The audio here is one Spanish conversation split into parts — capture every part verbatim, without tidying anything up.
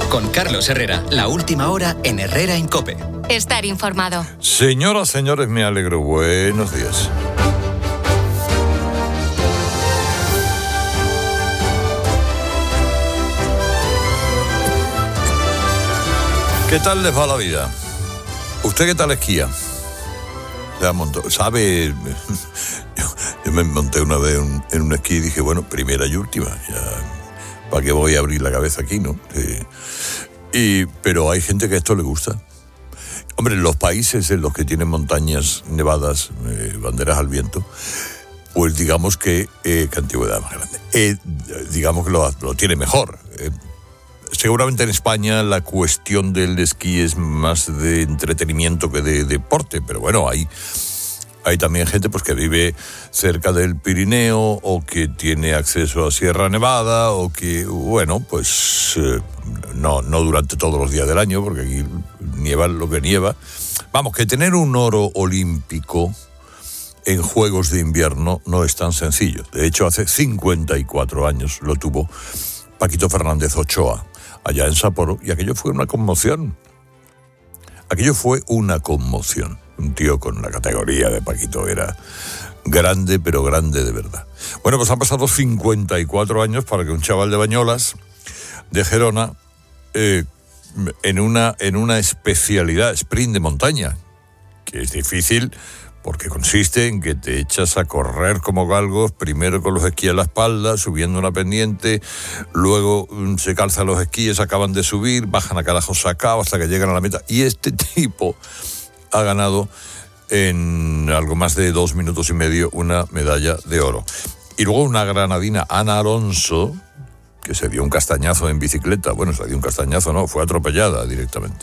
Con Carlos Herrera, la última hora en Herrera en COPE. Estar informado. Señoras, señores, me alegro. Buenos días. ¿Qué tal les va la vida? ¿Usted qué tal esquía? Ya montó, ¿sabe? Yo, yo me monté una vez en, en un esquí y dije, bueno, primera y última. Ya, ¿para qué voy a abrir la cabeza aquí, no? Eh, y, pero hay gente que a esto le gusta. Hombre, en los países en los que tienen montañas nevadas, eh, banderas al viento, pues digamos que, eh, qué antigüedad más grande, eh, digamos que lo, lo tiene mejor. Eh, seguramente en España la cuestión del esquí es más de entretenimiento que de deporte, pero bueno, hay, hay también gente pues que vive cerca del Pirineo o que tiene acceso a Sierra Nevada o que, bueno, pues eh, no, no durante todos los días del año, porque aquí nieva lo que nieva. Vamos, que tener un oro olímpico en Juegos de Invierno no es tan sencillo. De hecho, hace cincuenta y cuatro años lo tuvo Paquito Fernández Ochoa, allá en Sapporo, y aquello fue una conmoción. Aquello fue una conmoción. Un tío con la categoría de Paquito era grande, pero grande de verdad. Bueno, pues han pasado cincuenta y cuatro años para que un chaval de Bañolas, de Gerona, eh, en una, en una especialidad, sprint de montaña, que es difícil porque consiste en que te echas a correr como galgos, primero con los esquíes a la espalda, subiendo una pendiente, luego se calzan los esquíes, acaban de subir, bajan a carajo sacado hasta que llegan a la meta. Y este tipo ha ganado en algo más de dos minutos y medio una medalla de oro. Y luego una granadina, Ana Alonso, que se dio un castañazo en bicicleta. Bueno, se dio un castañazo, no, fue atropellada directamente.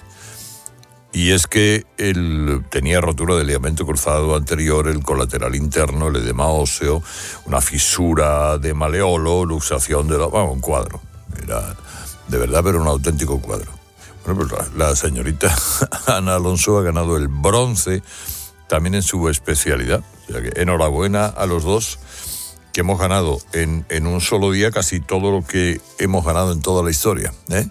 Y es que él tenía rotura del ligamento cruzado anterior, el colateral interno, el edema óseo, una fisura de maleolo, luxación de la... Bueno, un cuadro. Era de verdad, pero un auténtico cuadro. Bueno, pues la, la señorita Ana Alonso ha ganado el bronce también en su especialidad. O sea que enhorabuena a los dos, que hemos ganado en, en un solo día casi todo lo que hemos ganado en toda la historia, ¿eh?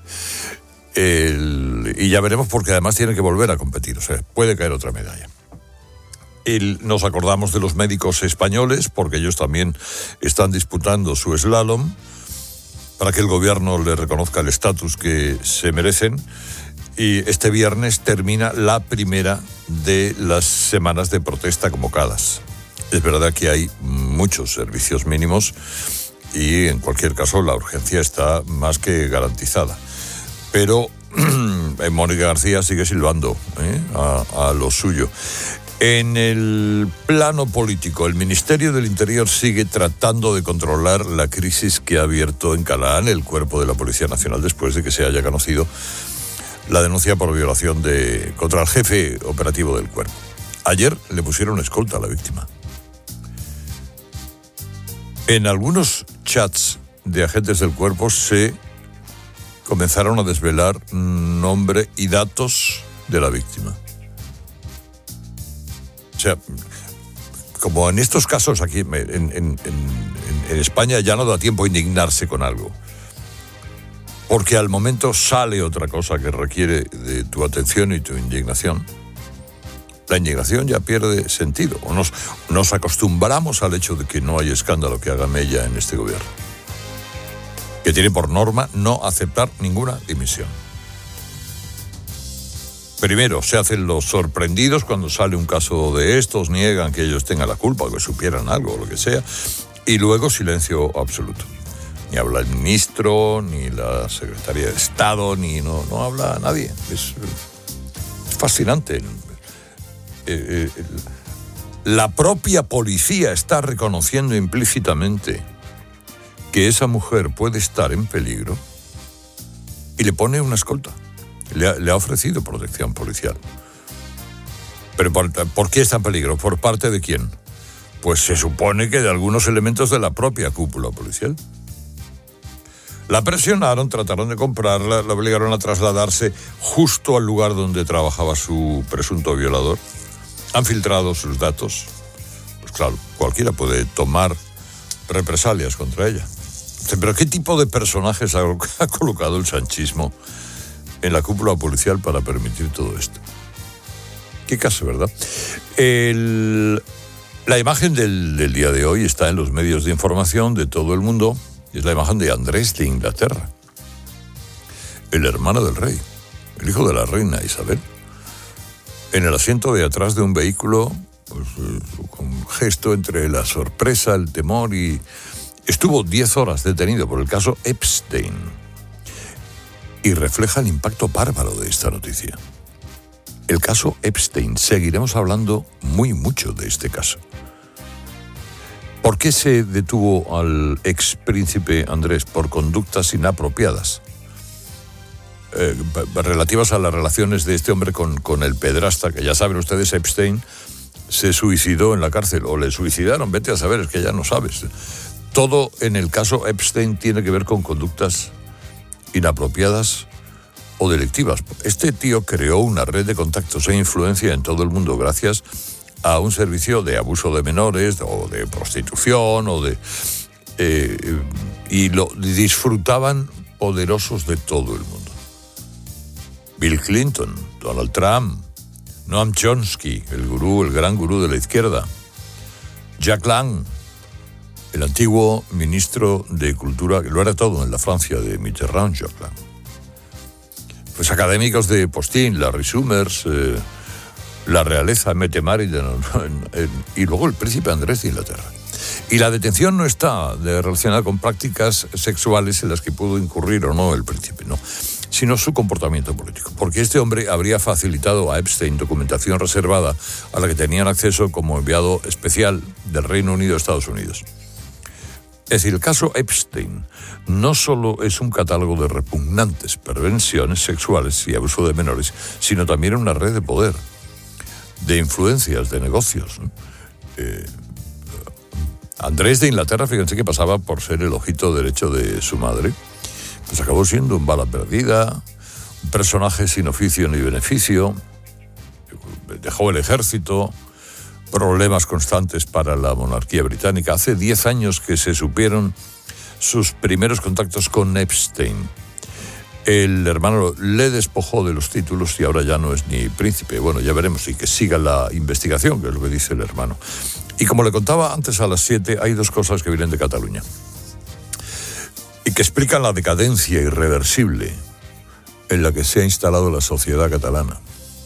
El, y ya veremos, porque además tiene que volver a competir, o sea, puede caer otra medalla. El, nos acordamos de los médicos españoles, porque ellos también están disputando su slalom, para que el gobierno les reconozca el estatus que se merecen. Y este viernes termina la primera de las semanas de protesta convocadas. Es verdad que hay muchos servicios mínimos y en cualquier caso la urgencia está más que garantizada. Pero Mónica García sigue silbando ¿eh? a, a lo suyo. En el plano político, el Ministerio del Interior sigue tratando de controlar la crisis que ha abierto en Calaán el cuerpo de la Policía Nacional después de que se haya conocido la denuncia por violación de, contra el jefe operativo del cuerpo. Ayer le pusieron escolta a la víctima. En algunos chats de agentes del cuerpo se comenzaron a desvelar nombre y datos de la víctima. O sea, como en estos casos aquí en, en, en, en España ya no da tiempo a indignarse con algo, porque al momento sale otra cosa que requiere de tu atención y tu indignación. La indignación ya pierde sentido, o nos, nos acostumbramos al hecho de que no hay escándalo que haga mella en este gobierno, que tiene por norma no aceptar ninguna dimisión. Primero se hacen los sorprendidos cuando sale un caso de estos, niegan que ellos tengan la culpa o que supieran algo o lo que sea, y luego silencio absoluto. Ni habla el ministro, ni la secretaria de Estado, ni no, no habla nadie. Es, es fascinante. Eh, eh, la propia policía está reconociendo implícitamente que esa mujer puede estar en peligro y le pone una escolta. Le ha, le ha ofrecido protección policial. ¿Pero por, por qué está en peligro? ¿Por parte de quién? Pues se supone que de algunos elementos de la propia cúpula policial. La presionaron, trataron de comprarla, la obligaron a trasladarse justo al lugar donde trabajaba su presunto violador. Han filtrado sus datos. Pues claro, cualquiera puede tomar represalias contra ella. Pero ¿qué tipo de personajes ha, ha colocado el sanchismo en la cúpula policial para permitir todo esto. Qué caso, ¿verdad? El, la imagen del, del día de hoy está en los medios de información de todo el mundo. Es la imagen de Andrés de Inglaterra, el hermano del rey, el hijo de la reina Isabel, en el asiento de atrás de un vehículo, pues, con un gesto entre la sorpresa, el temor, y estuvo diez horas detenido por el caso Epstein. Y refleja el impacto bárbaro de esta noticia. El caso Epstein. Seguiremos hablando muy mucho de este caso. ¿Por qué se detuvo al expríncipe Andrés? Por conductas inapropiadas eh, relativas a las relaciones de este hombre con, con el pederasta, que ya saben ustedes, Epstein se suicidó en la cárcel, o le suicidaron, vete a saber, es que ya no sabes. Todo en el caso Epstein tiene que ver con conductas inapropiadas o delictivas. Este tío creó una red de contactos e influencia en todo el mundo gracias a un servicio de abuso de menores o de prostitución o de eh, y lo disfrutaban poderosos de todo el mundo. Bill Clinton, Donald Trump, Noam Chomsky, el gurú, el gran gurú de la izquierda, Jack Lang, el antiguo ministro de Cultura, que lo era todo en la Francia de Mitterrand, Jack Lang. Pues académicos de Postín, Larry Summers, eh, la realeza Mette Mariden, y luego el príncipe Andrés de Inglaterra. Y la detención no está de relacionada con prácticas sexuales en las que pudo incurrir o no el príncipe, no, sino su comportamiento político. Porque este hombre habría facilitado a Epstein documentación reservada a la que tenían acceso como enviado especial del Reino Unido a Estados Unidos. Es decir, el caso Epstein no solo es un catálogo de repugnantes perversiones sexuales y abuso de menores, sino también una red de poder, de influencias, de negocios. Eh, Andrés de Inglaterra, fíjense que pasaba por ser el ojito derecho de su madre, pues acabó siendo un bala perdida, un personaje sin oficio ni beneficio, dejó el ejército, problemas constantes para la monarquía británica. Hace diez años que se supieron sus primeros contactos con Epstein. El hermano le despojó de los títulos y ahora ya no es ni príncipe. Bueno, ya veremos, y que siga la investigación, que es lo que dice el hermano. Y como le contaba antes a las siete, hay dos cosas que vienen de Cataluña y que explican la decadencia irreversible en la que se ha instalado la sociedad catalana.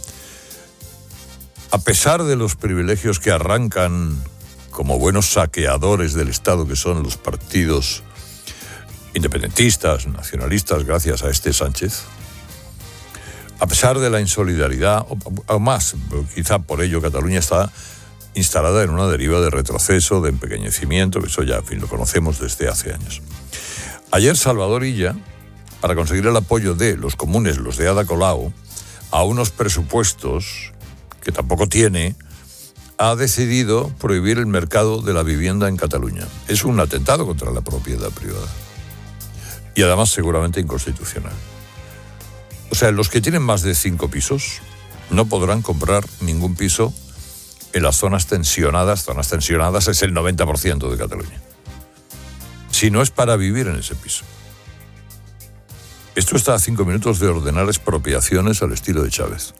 A pesar de los privilegios que arrancan como buenos saqueadores del Estado, que son los partidos independentistas, nacionalistas, gracias a este Sánchez, a pesar de la insolidaridad, o, o más, quizá por ello Cataluña está instalada en una deriva de retroceso, de empequeñecimiento, que eso ya, en fin, lo conocemos desde hace años. Ayer Salvador Illa, para conseguir el apoyo de los comunes, los de Ada Colau, a unos presupuestos que tampoco tiene, ha decidido prohibir el mercado de la vivienda en Cataluña. Es un atentado contra la propiedad privada. Y además seguramente inconstitucional. O sea, los que tienen más de cinco pisos no podrán comprar ningún piso en las zonas tensionadas. Zonas tensionadas es el noventa por ciento de Cataluña. Si no es para vivir en ese piso. Esto está a cinco minutos de ordenar expropiaciones al estilo de Chávez.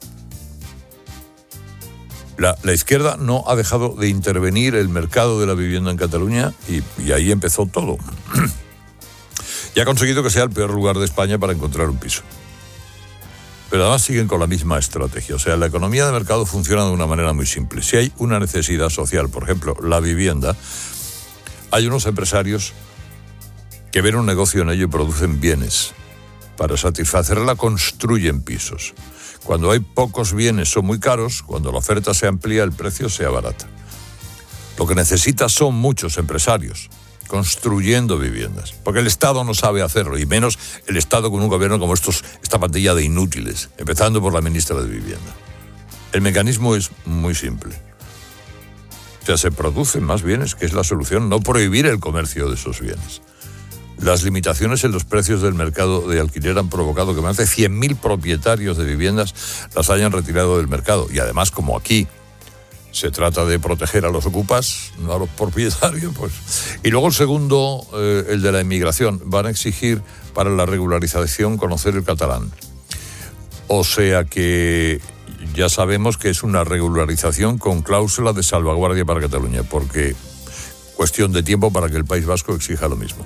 La, la izquierda no ha dejado de intervenir el mercado de la vivienda en Cataluña y, y ahí empezó todo. Y ha conseguido que sea el peor lugar de España para encontrar un piso. Pero además siguen con la misma estrategia. O sea, la economía de mercado funciona de una manera muy simple. Si hay una necesidad social, por ejemplo, la vivienda, hay unos empresarios que ven un negocio en ello y producen bienes. Para satisfacerla construyen pisos. Cuando hay pocos bienes son muy caros, cuando la oferta se amplía el precio se abarata. Lo que necesita son muchos empresarios construyendo viviendas, porque el Estado no sabe hacerlo, y menos el Estado con un gobierno como estos, esta pandilla de inútiles, empezando por la ministra de Vivienda. El mecanismo es muy simple. O sea, se producen más bienes, que es la solución, no prohibir el comercio de esos bienes. Las limitaciones en los precios del mercado de alquiler han provocado que más de cien mil propietarios de viviendas las hayan retirado del mercado. Y además, como aquí se trata de proteger a los ocupas, no a los propietarios, pues. Y luego el segundo, eh, el de la inmigración. Van a exigir para la regularización conocer el catalán. O sea que ya sabemos que es una regularización con cláusula de salvaguardia para Cataluña, porque cuestión de tiempo para que el País Vasco exija lo mismo.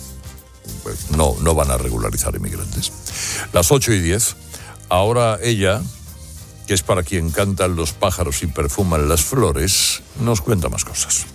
Pues no, no van a regularizar inmigrantes. Las ocho y diez. Ahora ella, que es para quien cantan los pájaros y perfuman las flores, nos cuenta más cosas.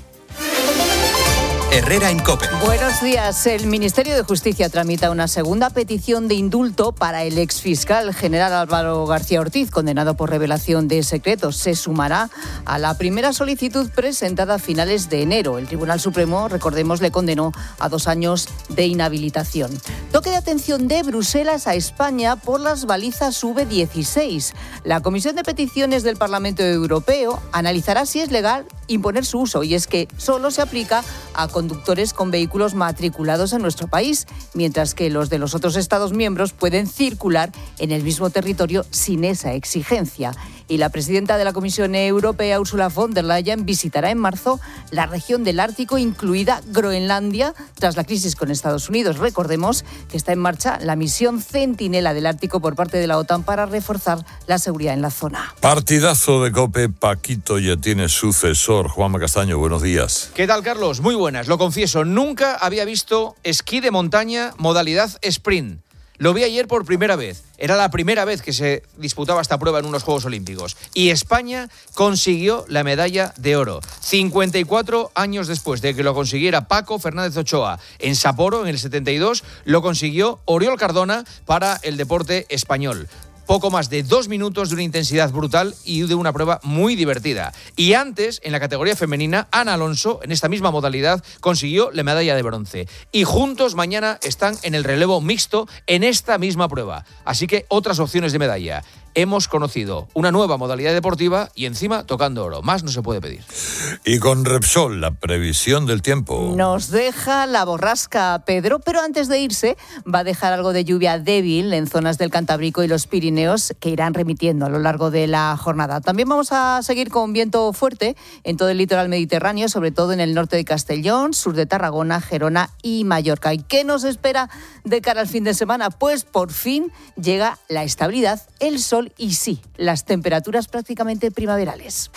Herrera en COPE. Buenos días. El Ministerio de Justicia tramita una segunda petición de indulto para el exfiscal general Álvaro García Ortiz, condenado por revelación de secretos. Se sumará a la primera solicitud presentada a finales de enero. El Tribunal Supremo, recordemos, le condenó a dos años de inhabilitación. Toque de atención de Bruselas a España por las balizas V dieciséis. La Comisión de Peticiones del Parlamento Europeo analizará si es legal imponer su uso, y es que solo se aplica a conductores con vehículos matriculados en nuestro país, mientras que los de los otros Estados miembros pueden circular en el mismo territorio sin esa exigencia. Y la presidenta de la Comisión Europea, Ursula von der Leyen, visitará en marzo la región del Ártico, incluida Groenlandia, tras la crisis con Estados Unidos. Recordemos que está en marcha la misión Centinela del Ártico por parte de la OTAN para reforzar la seguridad en la zona. Partidazo de COPE. Paquito ya tiene sucesor. Juanma Castaño, buenos días. ¿Qué tal, Carlos? Muy buenas. Lo confieso, nunca había visto esquí de montaña modalidad sprint. Lo vi ayer por primera vez. Era la primera vez que se disputaba esta prueba en unos Juegos Olímpicos. Y España consiguió la medalla de oro. cincuenta y cuatro años después de que lo consiguiera Paco Fernández Ochoa en Sapporo, en el setenta y dos, lo consiguió Oriol Cardona para el deporte español. Poco más de dos minutos de una intensidad brutal y de una prueba muy divertida. Y antes, en la categoría femenina, Ana Alonso, en esta misma modalidad, consiguió la medalla de bronce. Y juntos mañana están en el relevo mixto en esta misma prueba. Así que otras opciones de medalla. Hemos conocido una nueva modalidad deportiva y encima tocando oro. Más no se puede pedir. Y con Repsol, la previsión del tiempo. Nos deja la borrasca Pedro, pero antes de irse va a dejar algo de lluvia débil en zonas del Cantábrico y los Pirineos, que irán remitiendo a lo largo de la jornada. También vamos a seguir con viento fuerte en todo el litoral mediterráneo, sobre todo en el norte de Castellón, sur de Tarragona, Gerona y Mallorca. ¿Y qué nos espera de cara al fin de semana? Pues por fin llega la estabilidad, el sol y sí, las temperaturas prácticamente primaverales.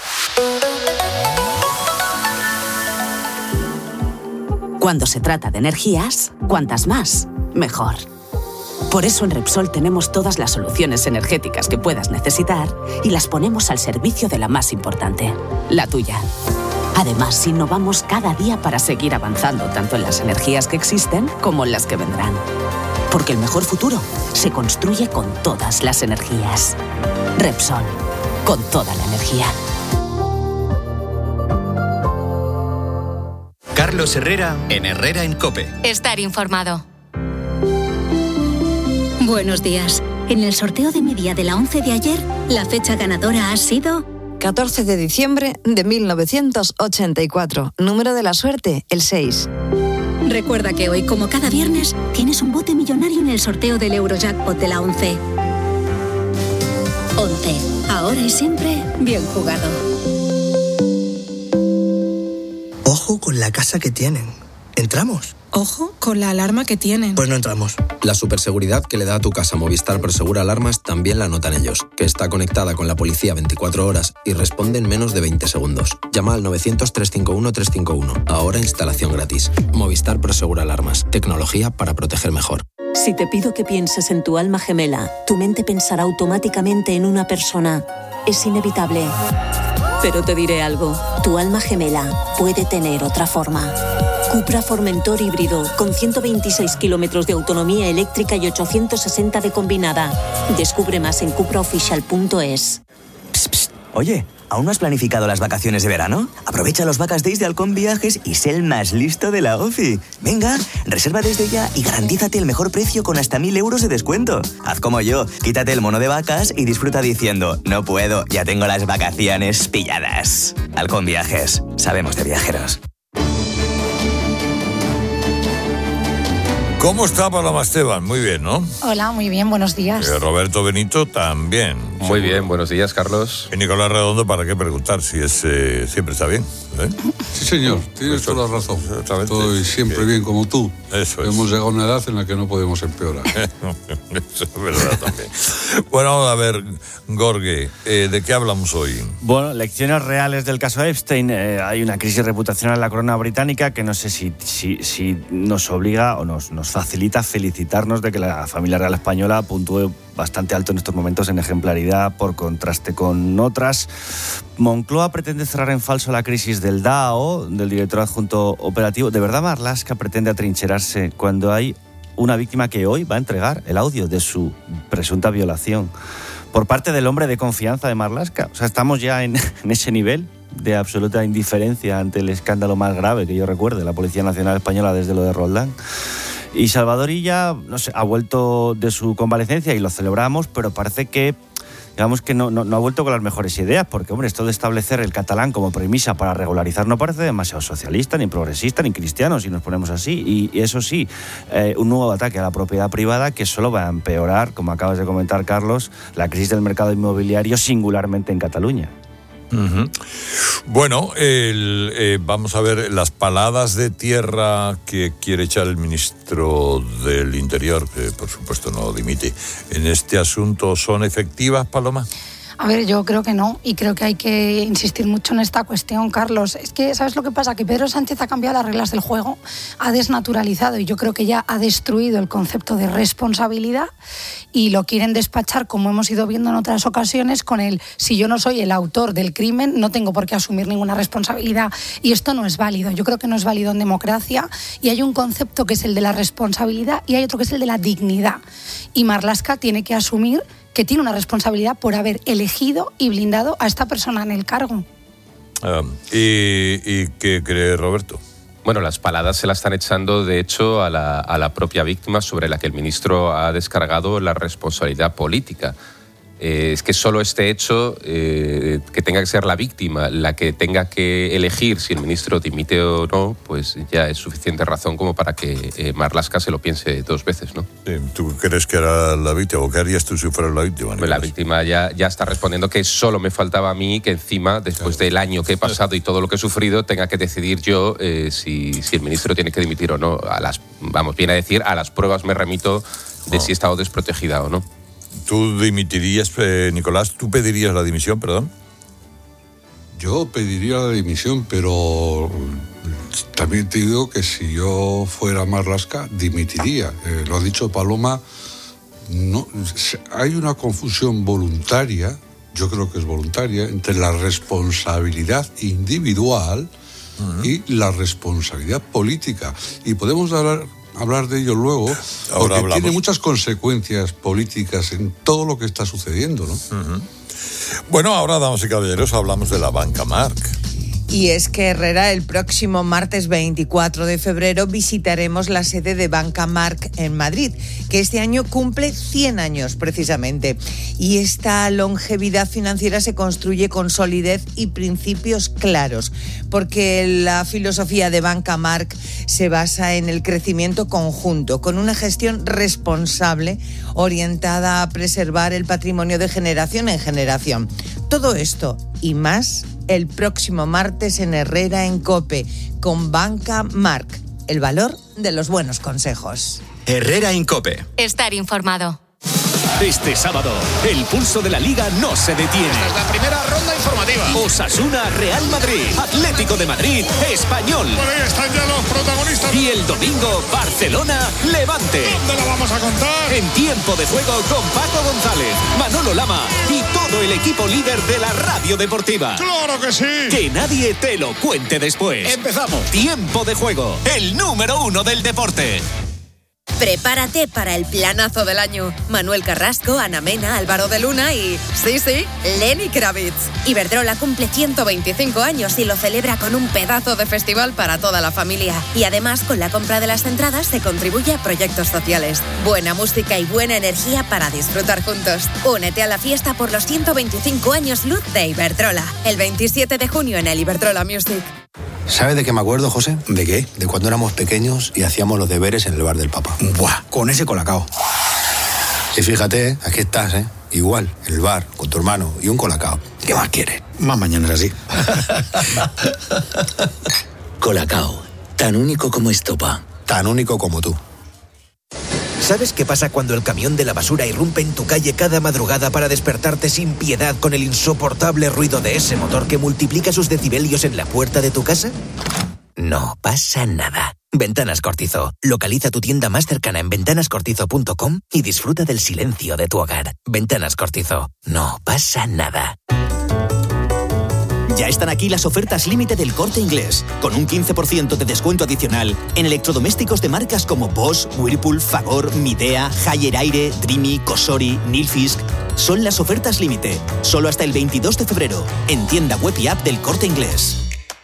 Cuando se trata de energías, cuantas más, mejor. Por eso en Repsol tenemos todas las soluciones energéticas que puedas necesitar y las ponemos al servicio de la más importante, la tuya. Además, innovamos cada día para seguir avanzando tanto en las energías que existen como en las que vendrán. Porque el mejor futuro se construye con todas las energías. Repsol, con toda la energía. Carlos Herrera en Herrera en COPE. Estar informado. Buenos días. En el sorteo de media de la once de ayer, la fecha ganadora ha sido catorce de diciembre de mil novecientos ochenta y cuatro. Número de la suerte, el seis. Recuerda que hoy, como cada viernes, tienes un bote millonario en el sorteo del Eurojackpot de la once. once. Ahora y siempre, bien jugado. Ojo con la casa que tienen. ¿Entramos? Ojo con la alarma que tienen. Pues no entramos. La superseguridad que le da a tu casa Movistar Prosegura Alarmas también la notan ellos, que está conectada con la policía veinticuatro horas y responde en menos de veinte segundos. Llama al novecientos, trescientos cincuenta y uno, trescientos cincuenta y uno. Ahora instalación gratis. Movistar Prosegura Alarmas. Tecnología para proteger mejor. Si te pido que pienses en tu alma gemela, tu mente pensará automáticamente en una persona. Es inevitable. Pero te diré algo, tu alma gemela puede tener otra forma. Cupra Formentor híbrido, con ciento veintiséis kilómetros de autonomía eléctrica y ochocientos sesenta de combinada. Descubre más en cupra oficial punto es. Psst, psst. Oye, ¿aún no has planificado las vacaciones de verano? Aprovecha los Vacas Days de Halcón Viajes y sé el más listo de la OFI. Venga, reserva desde ya y garantízate el mejor precio con hasta mil euros de descuento. Haz como yo, quítate el mono de vacas y disfruta diciendo, no puedo, ya tengo las vacaciones pilladas. Halcón Viajes, sabemos de viajeros. ¿Cómo está Paloma Esteban? Muy bien, ¿no? Hola, muy bien, buenos días. Eh, Roberto Benito también. Muy bien, buenos días, Carlos. Y Nicolás Redondo, ¿para qué preguntar si es eh, siempre está bien? ¿eh? Sí, señor, tienes Eso, toda la razón. Exactamente. Estoy siempre que... bien como tú. Eso es. Hemos llegado a una edad en la que no podemos empeorar. Eso es verdad también. Bueno, vamos a ver, Gorge, eh, ¿de qué hablamos hoy? Bueno, lecciones reales del caso Epstein. Eh, hay una crisis reputacional en la corona británica que no sé si, si, si nos obliga o nos, nos facilita felicitarnos de que la familia real española puntúe bastante alto en estos momentos en ejemplaridad por contraste con otras. Moncloa pretende cerrar en falso la crisis del D A O, del director adjunto operativo. ¿De verdad Marlaska pretende atrincherarse cuando hay una víctima que hoy va a entregar el audio de su presunta violación por parte del hombre de confianza de Marlaska? O sea, estamos ya en, en ese nivel de absoluta indiferencia ante el escándalo más grave que yo recuerde, la Policía Nacional Española desde lo de Roldán. Y Salvador Illa, no sé, ha vuelto de su convalecencia y lo celebramos, pero parece que, digamos que no, no, no ha vuelto con las mejores ideas, porque, hombre, esto de establecer el catalán como premisa para regularizar no parece demasiado socialista, ni progresista, ni cristiano, si nos ponemos así. Y, y eso sí, eh, un nuevo ataque a la propiedad privada que solo va a empeorar, como acabas de comentar, Carlos, la crisis del mercado inmobiliario, singularmente en Cataluña. Uh-huh. Bueno, el, eh, vamos a ver las paladas de tierra que quiere echar el ministro del Interior, que por supuesto no dimite, en este asunto, ¿son efectivas, Paloma? A ver, yo creo que no, y creo que hay que insistir mucho en esta cuestión, Carlos. Es que, ¿sabes lo que pasa? Que Pedro Sánchez ha cambiado las reglas del juego, ha desnaturalizado, y yo creo que ya ha destruido el concepto de responsabilidad, y lo quieren despachar, como hemos ido viendo en otras ocasiones, con el si yo no soy el autor del crimen, no tengo por qué asumir ninguna responsabilidad. Y esto no es válido. Yo creo que no es válido en democracia, y hay un concepto que es el de la responsabilidad y hay otro que es el de la dignidad. Y Marlaska tiene que asumir que tiene una responsabilidad por haber elegido y blindado a esta persona en el cargo. Um, ¿y, ¿Y qué cree Roberto? Bueno, las paladas se las están echando, de hecho, a la, a la propia víctima sobre la que el ministro ha descargado la responsabilidad política. Eh, es que solo este hecho, eh, que tenga que ser la víctima la que tenga que elegir si el ministro dimite o no, pues ya es suficiente razón como para que eh, Marlaska se lo piense dos veces, ¿no? Sí, ¿tú crees que era la víctima o qué harías tú si fueras la víctima? Pues la víctima ya, ya está respondiendo que solo me faltaba a mí que encima, después claro. del año que he pasado y todo lo que he sufrido, tenga que decidir yo eh, si, si el ministro tiene que dimitir o no. A las, vamos, viene a decir, a las pruebas me remito de no. si he estado desprotegida o no. ¿Tú dimitirías, eh, Nicolás? ¿Tú pedirías la dimisión, perdón? Yo pediría la dimisión, pero también te digo que si yo fuera Marlaska, dimitiría. Eh, lo ha dicho Paloma, no, hay una confusión voluntaria, yo creo que es voluntaria, entre la responsabilidad individual uh-huh. y la responsabilidad política. Y podemos hablar... hablar de ello luego, Ahora porque hablamos. tiene muchas consecuencias políticas en todo lo que está sucediendo, ¿no? Uh-huh. Bueno, ahora, damas y caballeros, hablamos de la banca Marc. Y es que, Herrera, el próximo martes veinticuatro de febrero visitaremos la sede de Banca Marc en Madrid, que este año cumple cien años precisamente. Y esta longevidad financiera se construye con solidez y principios claros, porque la filosofía de Banca Marc se basa en el crecimiento conjunto, con una gestión responsable orientada a preservar el patrimonio de generación en generación. Todo esto y más el próximo martes en Herrera en COPE, con Banca Marc, el valor de los buenos consejos. Herrera en COPE. Estar informado. Este sábado, el pulso de la Liga no se detiene. Esta es la primera ronda informativa. Osasuna, Real Madrid, Atlético de Madrid, Español. Por ahí están ya los protagonistas. Y el domingo, Barcelona, Levante. ¿Dónde lo vamos a contar? En tiempo de juego con Paco González, Manolo Lama y todo el equipo líder de la radio deportiva. ¡Claro que sí! Que nadie te lo cuente después. Empezamos. Tiempo de juego, el número uno del deporte. Prepárate para el planazo del año. Manuel Carrasco, Ana Mena, Álvaro de Luna y, sí, sí, Lenny Kravitz. Iberdrola cumple ciento veinticinco años y lo celebra con un pedazo de festival para toda la familia. Y además, con la compra de las entradas se contribuye a proyectos sociales. Buena música y buena energía para disfrutar juntos. Únete a la fiesta por los ciento veinticinco años luz de Iberdrola. El veintisiete de junio en el Iberdrola Music. ¿Sabes de qué me acuerdo, José? ¿De qué? De cuando éramos pequeños y hacíamos los deberes en el bar del Papa. Buah, con ese colacao. Y fíjate, ¿eh? Aquí estás, ¿eh? Igual, en el bar, con tu hermano y un colacao. ¿Qué más quieres? Más mañana es así. Colacao, tan único como estopa. Tan único como tú. ¿Sabes qué pasa cuando el camión de la basura irrumpe en tu calle cada madrugada para despertarte sin piedad con el insoportable ruido de ese motor que multiplica sus decibelios en la puerta de tu casa? No pasa nada. Ventanas Cortizo. Localiza tu tienda más cercana en ventanas cortizo punto com y disfruta del silencio de tu hogar. Ventanas Cortizo. No pasa nada. Ya están aquí las ofertas límite del Corte Inglés, con un quince por ciento de descuento adicional en electrodomésticos de marcas como Bosch, Whirlpool, Fagor, Midea, Haier Aire, Dreamy, Cosori, Nilfisk. Son las ofertas límite, solo hasta el veintidós de febrero, en tienda web y app del Corte Inglés.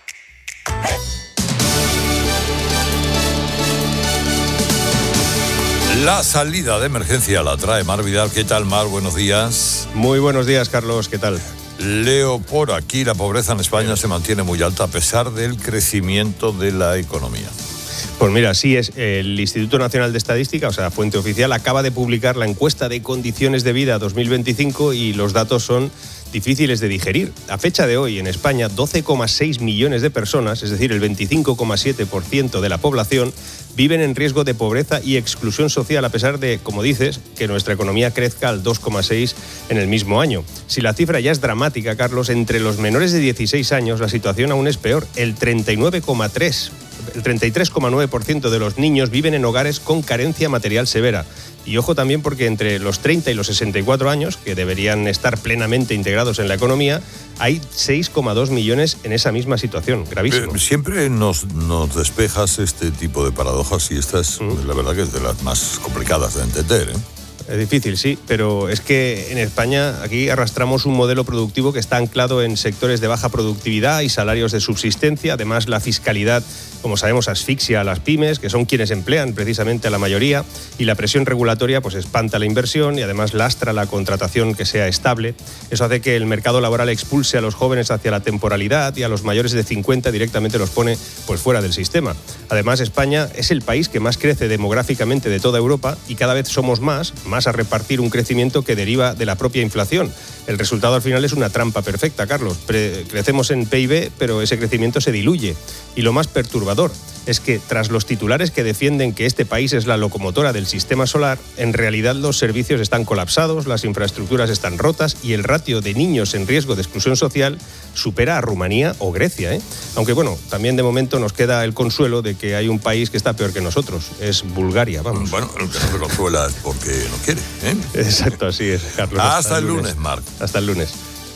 La salida de emergencia la trae Mar Vidal. ¿Qué tal, Mar? Buenos días. Muy buenos días, Carlos. ¿Qué tal? Leo por aquí, la pobreza en España se mantiene muy alta a pesar del crecimiento de la economía. Pues mira, sí, es el Instituto Nacional de Estadística, o sea, fuente oficial, acaba de publicar la encuesta de condiciones de vida dos mil veinticinco y los datos son difíciles de digerir. A fecha de hoy, en España, doce coma seis millones de personas, es decir, el veinticinco coma siete por ciento de la población, viven en riesgo de pobreza y exclusión social, a pesar de, como dices, que nuestra economía crezca al dos coma seis por ciento en el mismo año. Si la cifra ya es dramática, Carlos, entre los menores de dieciséis años la situación aún es peor. El treinta y nueve coma tres por ciento El treinta y tres coma nueve por ciento de los niños viven en hogares con carencia material severa. Y ojo también porque entre los treinta y los sesenta y cuatro años, que deberían estar plenamente integrados en la economía, hay seis coma dos millones en esa misma situación. Gravísimo. Eh, siempre nos, nos despejas este tipo de paradojas y esta es, mm. la verdad, que es de las más complicadas de entender, ¿eh? Es difícil, sí, pero es que en España aquí arrastramos un modelo productivo que está anclado en sectores de baja productividad y salarios de subsistencia. Además, la fiscalidad, como sabemos, asfixia a las pymes, que son quienes emplean precisamente a la mayoría, y la presión regulatoria pues espanta la inversión y además lastra la contratación que sea estable. Eso hace que el mercado laboral expulse a los jóvenes hacia la temporalidad y a los mayores de cincuenta directamente los pone pues fuera del sistema. Además, España es el país que más crece demográficamente de toda Europa y cada vez somos más, más a repartir un crecimiento que deriva de la propia inflación. El resultado al final es una trampa perfecta, Carlos. Pre- crecemos en P I B, pero ese crecimiento se diluye. Y lo más perturbador es que tras los titulares que defienden que este país es la locomotora del sistema solar, en realidad los servicios están colapsados, las infraestructuras están rotas y el ratio de niños en riesgo de exclusión social supera a Rumanía o Grecia, ¿eh? Aunque bueno, también de momento nos queda el consuelo de que hay un país que está peor que nosotros, es Bulgaria, vamos. Bueno, lo que no se consuela es porque no quiere, ¿eh? Exacto, así es, Carlos. Hasta, hasta el lunes, lunes Marc. Hasta el lunes.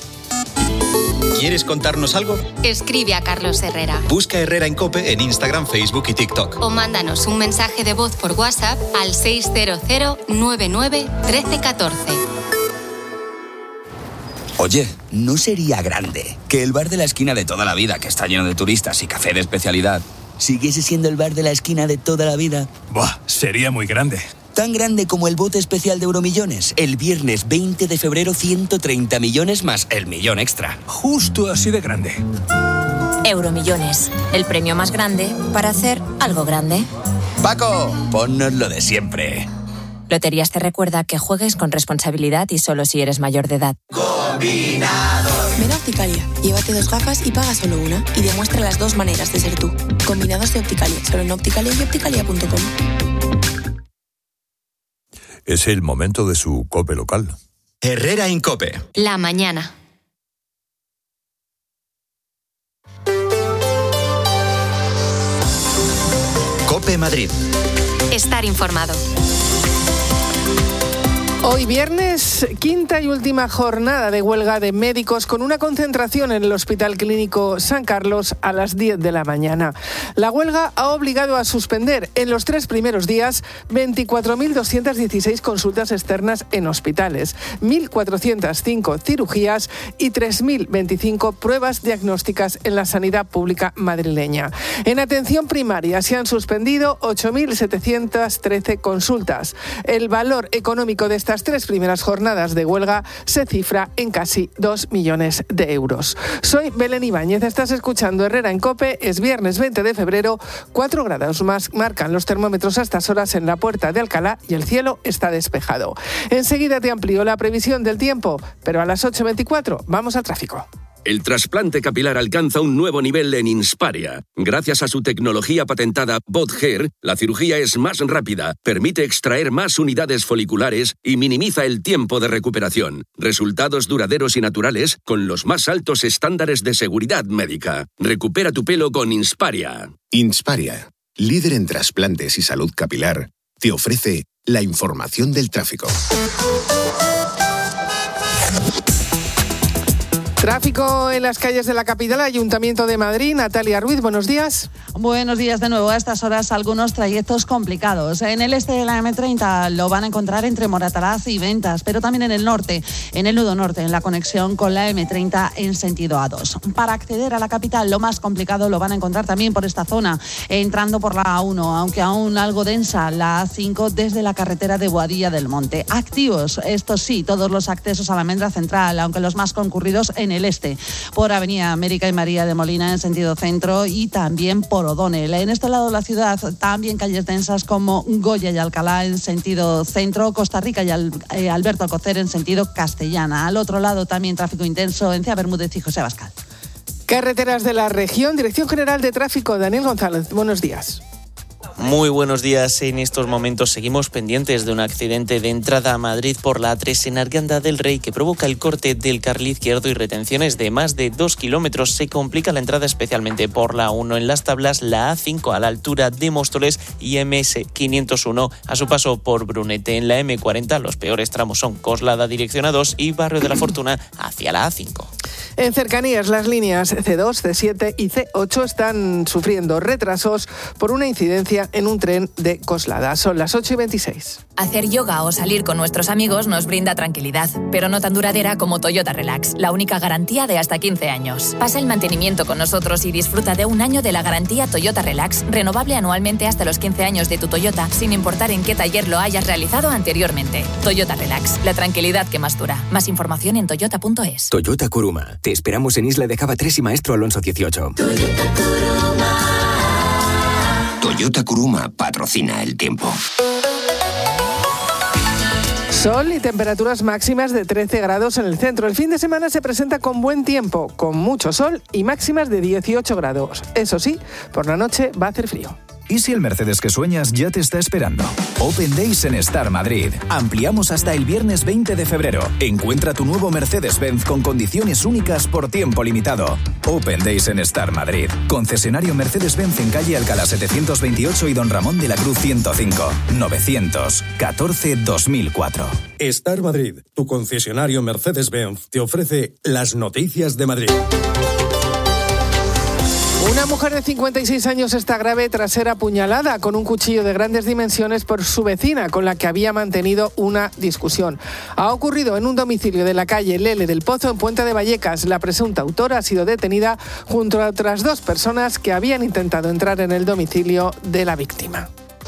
¿Quieres contarnos algo? Escribe a Carlos Herrera. Busca Herrera en COPE en Instagram, Facebook y TikTok. O mándanos un mensaje de voz por WhatsApp al seis cero cero nueve nueve uno tres uno cuatro. Oye, ¿no sería grande que el bar de la esquina de toda la vida, que está lleno de turistas y café de especialidad, siguiese siendo el bar de la esquina de toda la vida? Buah, sería muy grande. Tan grande como el bote especial de Euromillones. El viernes veinte de febrero, ciento treinta millones más el millón extra. Justo así de grande. Euromillones, el premio más grande para hacer algo grande. Paco, ponnos lo de siempre. Loterías te recuerda que juegues con responsabilidad y solo si eres mayor de edad. Combinados. Ven a Opticalia, llévate dos gafas y paga solo una y demuestra las dos maneras de ser tú. Combinados de Opticalia, solo en Opticalia y opticalia punto com. Es el momento de su COPE local. Herrera en COPE. La mañana. COPE Madrid. Estar informado. Hoy viernes, quinta y última jornada de huelga de médicos con una concentración en el Hospital Clínico San Carlos a las diez de la mañana. La huelga ha obligado a suspender en los tres primeros días veinticuatro mil doscientas dieciséis consultas externas en hospitales, mil cuatrocientas cinco cirugías y tres mil veinticinco pruebas diagnósticas en la sanidad pública madrileña. En atención primaria se han suspendido ocho mil setecientas trece consultas. El valor económico de esta estas tres primeras jornadas de huelga se cifra en casi dos millones de euros. Soy Belén Ibáñez, estás escuchando Herrera en COPE, es viernes veinte de febrero, cuatro grados más marcan los termómetros a estas horas en la Puerta de Alcalá y el cielo está despejado. Enseguida te amplío la previsión del tiempo, pero a las ocho veinticuatro vamos al tráfico. El trasplante capilar alcanza un nuevo nivel en Insparia. Gracias a su tecnología patentada BotHair, la cirugía es más rápida, permite extraer más unidades foliculares y minimiza el tiempo de recuperación. Resultados duraderos y naturales con los más altos estándares de seguridad médica. Recupera tu pelo con Insparia. Insparia, líder en trasplantes y salud capilar, te ofrece la información del tráfico. Tráfico en las calles de la capital, Ayuntamiento de Madrid. Natalia Ruiz, buenos días. Buenos días de nuevo. A estas horas algunos trayectos complicados. En el este de la eme treinta lo van a encontrar entre Moratalaz y Ventas, pero también en el norte, en el nudo norte, en la conexión con la eme treinta en sentido A dos. Para acceder a la capital, lo más complicado lo van a encontrar también por esta zona, entrando por la A uno, aunque aún algo densa, la A cinco desde la carretera de Boadilla del Monte. Activos, estos sí, todos los accesos a la Almendra Central, aunque los más concurridos en el este, por Avenida América y María de Molina en sentido centro y también por O'Donnell. En este lado de la ciudad también calles densas como Goya y Alcalá en sentido centro, Costa Rica y Al, eh, Alberto Alcocer en sentido castellana. Al otro lado también tráfico intenso en Cea Bermúdez y José Abascal. Carreteras de la región, Dirección General de Tráfico, Daniel González, buenos días. Muy buenos días. En estos momentos seguimos pendientes de un accidente de entrada a Madrid por la A tres en Arganda del Rey que provoca el corte del carril izquierdo y retenciones de más de dos kilómetros. Se complica la entrada especialmente por la A uno en Las Tablas, la A cinco a la altura de Móstoles y eme ese quinientos uno a su paso por Brunete. En la eme cuarenta los peores tramos son Coslada dirección A dos y Barrio de la Fortuna hacia la A cinco. En cercanías, las líneas ce dos, ce siete y ce ocho están sufriendo retrasos por una incidencia en un tren de Coslada. Son las ocho y veintiséis. Hacer yoga o salir con nuestros amigos nos brinda tranquilidad, pero no tan duradera como Toyota Relax, la única garantía de hasta quince años. Pasa el mantenimiento con nosotros y disfruta de un año de la garantía Toyota Relax, renovable anualmente hasta los quince años de tu Toyota, sin importar en qué taller lo hayas realizado anteriormente. Toyota Relax, la tranquilidad que más dura. Más información en toyota punto es. Toyota Kuruma. Te esperamos en Isla de Java tres y Maestro Alonso dieciocho. Toyota Kuruma. Toyota Kuruma patrocina el tiempo. Sol y temperaturas máximas de trece grados en el centro. El fin de semana se presenta con buen tiempo, con mucho sol y máximas de dieciocho grados. Eso sí, por la noche va a hacer frío. ¿Y si el Mercedes que sueñas ya te está esperando? Open Days en Star Madrid. Ampliamos hasta el viernes veinte de febrero. Encuentra tu nuevo Mercedes-Benz con condiciones únicas por tiempo limitado. Open Days en Star Madrid. Concesionario Mercedes-Benz en calle Alcalá setecientos veintiocho y Don Ramón de la Cruz ciento cinco. novecientos catorce dos mil cuatro. Star Madrid, tu concesionario Mercedes-Benz, te ofrece las noticias de Madrid. Una mujer de cincuenta y seis años está grave tras ser apuñalada con un cuchillo de grandes dimensiones por su vecina, con la que había mantenido una discusión. Ha ocurrido en un domicilio de la calle Lele del Pozo, en Puente de Vallecas. La presunta autora ha sido detenida junto a otras dos personas que habían intentado entrar en el domicilio de la víctima.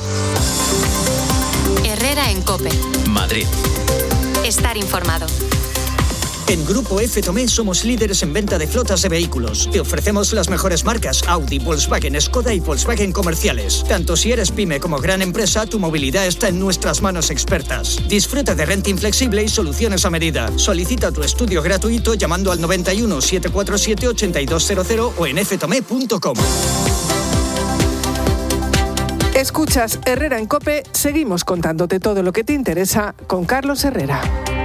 Herrera en COPE. Madrid. Estar informado. En Grupo F Tomé somos líderes en venta de flotas de vehículos. Te ofrecemos las mejores marcas Audi, Volkswagen, Skoda y Volkswagen comerciales. Tanto si eres pyme como gran empresa, tu movilidad está en nuestras manos expertas. Disfruta de renting flexible y soluciones a medida. Solicita tu estudio gratuito llamando al noventa y uno, setecientos cuarenta y siete, ochenta y dos cero cero o en f tomé punto com. Escuchas Herrera en COPE. Seguimos contándote todo lo que te interesa con Carlos Herrera.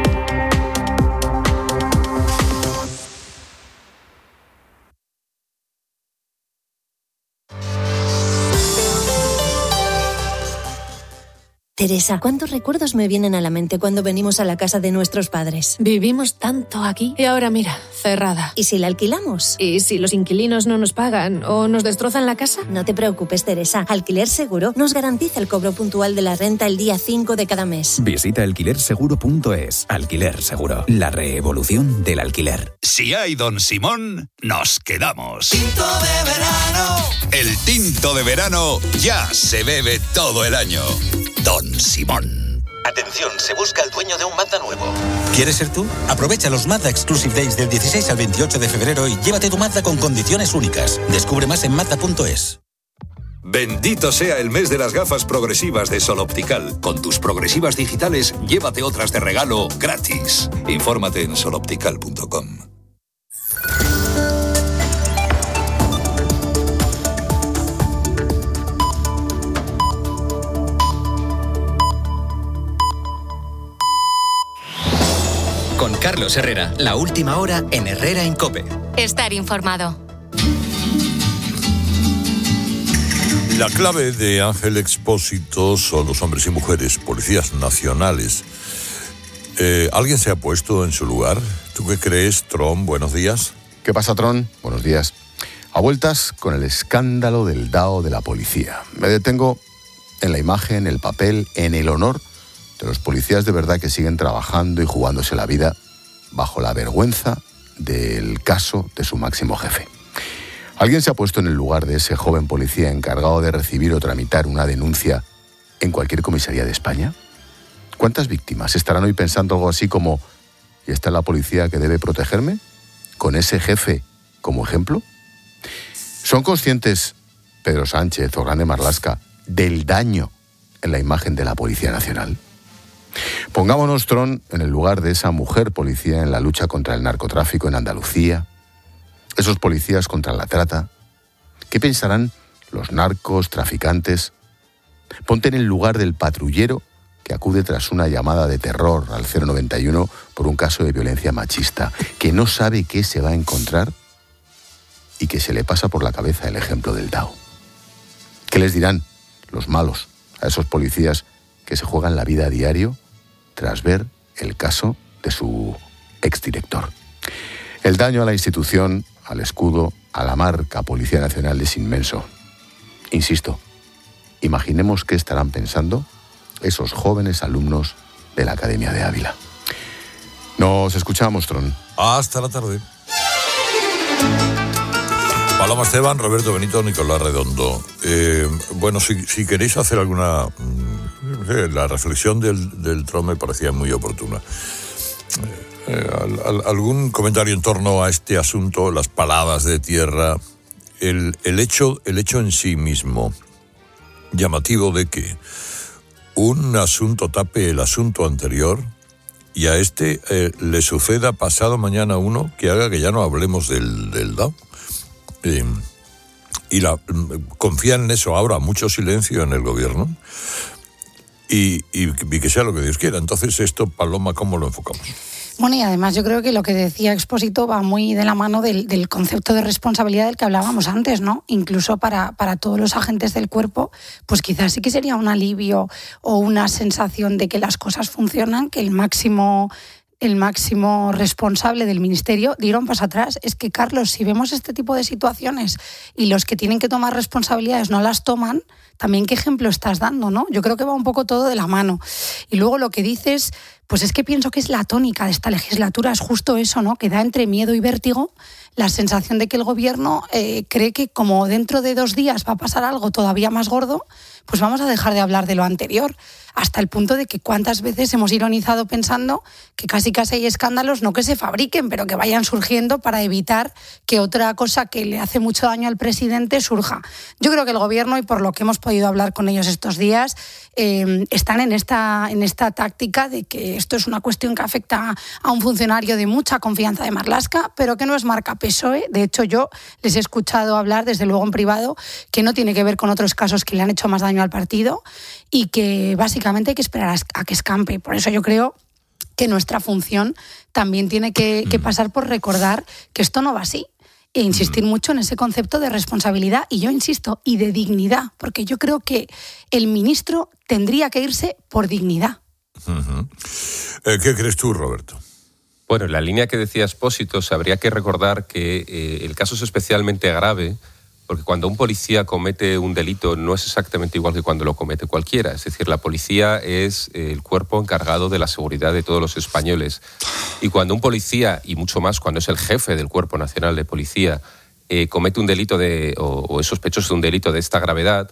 Teresa, ¿cuántos recuerdos me vienen a la mente cuando venimos a la casa de nuestros padres? Vivimos tanto aquí y ahora mira, cerrada. ¿Y si la alquilamos? ¿Y si los inquilinos no nos pagan o nos destrozan la casa? No te preocupes, Teresa. Alquiler Seguro nos garantiza el cobro puntual de la renta el día cinco de cada mes. Visita alquiler seguro punto es. Alquiler Seguro, la revolución del alquiler. Si hay Don Simón, nos quedamos. Tinto de verano. El tinto de verano ya se bebe todo el año. Don Simón. Atención, se busca el dueño de un Mazda nuevo. ¿Quieres ser tú? Aprovecha los Mazda Exclusive Days del dieciséis al veintiocho de febrero y llévate tu Mazda con condiciones únicas. Descubre más en mazda punto es. Bendito sea el mes de las gafas progresivas de Sol Optical. Con tus progresivas digitales, llévate otras de regalo gratis. Infórmate en sol optical punto com. Con Carlos Herrera, la última hora en Herrera en COPE. Estar informado. La clave de Ángel Expósito son los hombres y mujeres, policías nacionales. Eh, ¿Alguien se ha puesto en su lugar? ¿Tú qué crees, Tron? Buenos días. ¿Qué pasa, Tron? Buenos días. A vueltas con el escándalo del D A O de la policía. Me detengo en la imagen, el papel, en el honor de los policías de verdad que siguen trabajando y jugándose la vida bajo la vergüenza del caso de su máximo jefe. ¿Alguien se ha puesto en el lugar de ese joven policía encargado de recibir o tramitar una denuncia en cualquier comisaría de España? ¿Cuántas víctimas estarán hoy pensando algo así como ¿y esta es la policía que debe protegerme? ¿Con ese jefe como ejemplo? ¿Son conscientes Pedro Sánchez o Grande Marlaska del daño en la imagen de la Policía Nacional? Pongámonos, Tron, en el lugar de esa mujer policía en la lucha contra el narcotráfico en Andalucía, esos policías contra la trata. ¿Qué pensarán los narcos, traficantes? Ponte en el lugar del patrullero que acude tras una llamada de terror al cero noventa y uno por un caso de violencia machista, que no sabe qué se va a encontrar y que se le pasa por la cabeza el ejemplo del D A O. ¿Qué les dirán los malos a esos policías que se juegan la vida a diario tras ver el caso de su exdirector? El daño a la institución, al escudo, a la marca Policía Nacional es inmenso. Insisto, imaginemos qué estarán pensando esos jóvenes alumnos de la Academia de Ávila. Nos escuchamos, Tron. Hasta la tarde. Paloma Esteban, Roberto Benito, Nicolás Redondo. Eh, bueno, si, si queréis hacer alguna... No sé, la reflexión del, del Tron me parecía muy oportuna. Eh, eh, al, al, algún comentario en torno a este asunto, las paladas de tierra, el, el, hecho, el hecho en sí mismo, llamativo de que un asunto tape el asunto anterior y a este eh, le suceda pasado mañana uno que haga que ya no hablemos del, del D A O. Eh, y la, confían en eso ahora, mucho silencio en el gobierno y, y, y que sea lo que Dios quiera. Entonces esto, Paloma, ¿cómo lo enfocamos? Bueno, y además yo creo que lo que decía Expósito va muy de la mano del, del concepto de responsabilidad del que hablábamos antes, ¿no? Incluso para, para todos los agentes del cuerpo, pues quizás sí que sería un alivio o una sensación de que las cosas funcionan, que el máximo... el máximo responsable del ministerio diera un paso atrás. Es que, Carlos, si vemos este tipo de situaciones y los que tienen que tomar responsabilidades no las toman, también qué ejemplo estás dando, ¿no? Yo creo que va un poco todo de la mano. Y luego lo que dices, pues es que pienso que es la tónica de esta legislatura, es justo eso, ¿no? Que da entre miedo y vértigo la sensación de que el gobierno eh, cree que como dentro de dos días va a pasar algo todavía más gordo, pues vamos a dejar de hablar de lo anterior, hasta el punto de que cuántas veces hemos ironizado pensando que casi casi hay escándalos, no que se fabriquen, pero que vayan surgiendo para evitar que otra cosa que le hace mucho daño al presidente surja. Yo creo que el gobierno, y por lo que hemos podido hablar con ellos estos días, eh, están en esta, en esta táctica de que esto es una cuestión que afecta a un funcionario de mucha confianza de Marlaska, pero que no es marca P S O E. De hecho, yo les he escuchado hablar, desde luego en privado, que no tiene que ver con otros casos que le han hecho más daño al partido y que básicamente hay que esperar a que escampe. Por eso yo creo que nuestra función también tiene que, que pasar por recordar que esto no va así e insistir mucho en ese concepto de responsabilidad y yo insisto, y de dignidad, porque yo creo que el ministro tendría que irse por dignidad. Uh-huh. Eh, ¿Qué crees tú, Roberto? Bueno, en la línea que decía Expósito, habría que recordar que eh, el caso es especialmente grave porque cuando un policía comete un delito no es exactamente igual que cuando lo comete cualquiera. Es decir, la policía es el cuerpo encargado de la seguridad de todos los españoles. Y cuando un policía, y mucho más cuando es el jefe del Cuerpo Nacional de Policía, eh, comete un delito de, o, o es sospechoso de un delito de esta gravedad,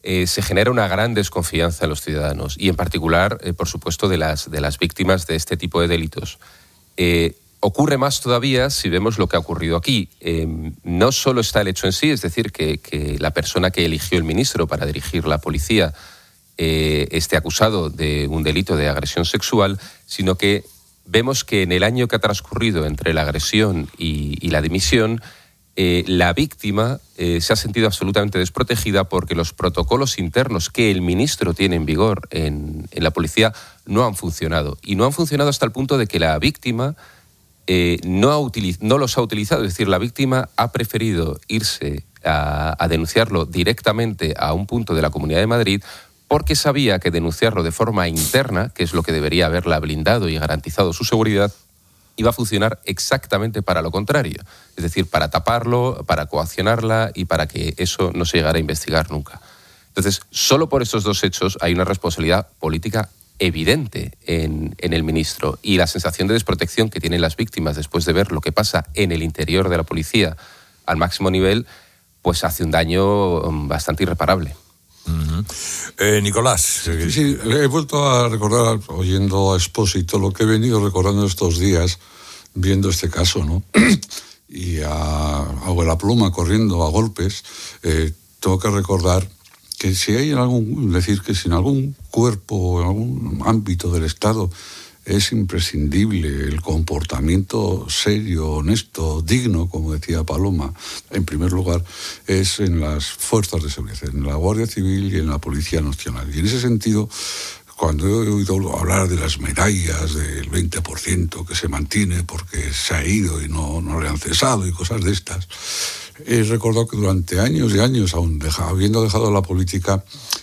eh, se genera una gran desconfianza en los ciudadanos y en particular, eh, por supuesto, de las, de las víctimas de este tipo de delitos. Eh, ocurre más todavía si vemos lo que ha ocurrido aquí. Eh, no solo está el hecho en sí, es decir, que, que la persona que eligió el ministro para dirigir la policía eh, esté acusado de un delito de agresión sexual, sino que vemos que en el año que ha transcurrido entre la agresión y, y la dimisión, eh, la víctima eh, se ha sentido absolutamente desprotegida porque los protocolos internos que el ministro tiene en vigor en, en la policía no han funcionado. Y no han funcionado hasta el punto de que la víctima eh, no, ha utiliz- no los ha utilizado. Es decir, la víctima ha preferido irse a, a denunciarlo directamente a un punto de la Comunidad de Madrid porque sabía que denunciarlo de forma interna, que es lo que debería haberla blindado y garantizado su seguridad, iba a funcionar exactamente para lo contrario. Es decir, para taparlo, para coaccionarla y para que eso no se llegara a investigar nunca. Entonces, solo por estos dos hechos hay una responsabilidad política evidente en, en el ministro. Y la sensación de desprotección que tienen las víctimas después de ver lo que pasa en el interior de la policía al máximo nivel, pues hace un daño bastante irreparable. Uh-huh. Eh, Nicolás. Sí, sí, he vuelto a recordar, oyendo a Expósito, lo que he venido recordando estos días, viendo este caso, ¿no? Y a Abuela Pluma corriendo a golpes. Eh, tengo que recordar que si hay en algún, decir que si en algún cuerpo o en algún ámbito del Estado es imprescindible el comportamiento serio, honesto, digno, como decía Paloma, en primer lugar, es en las fuerzas de seguridad, en la Guardia Civil y en la Policía Nacional. Y en ese sentido, cuando he oído hablar de las medallas del veinte por ciento que se mantiene porque se ha ido y no, no le han cesado y cosas de estas, he recordado que durante años y años, aún deja, habiendo dejado la política,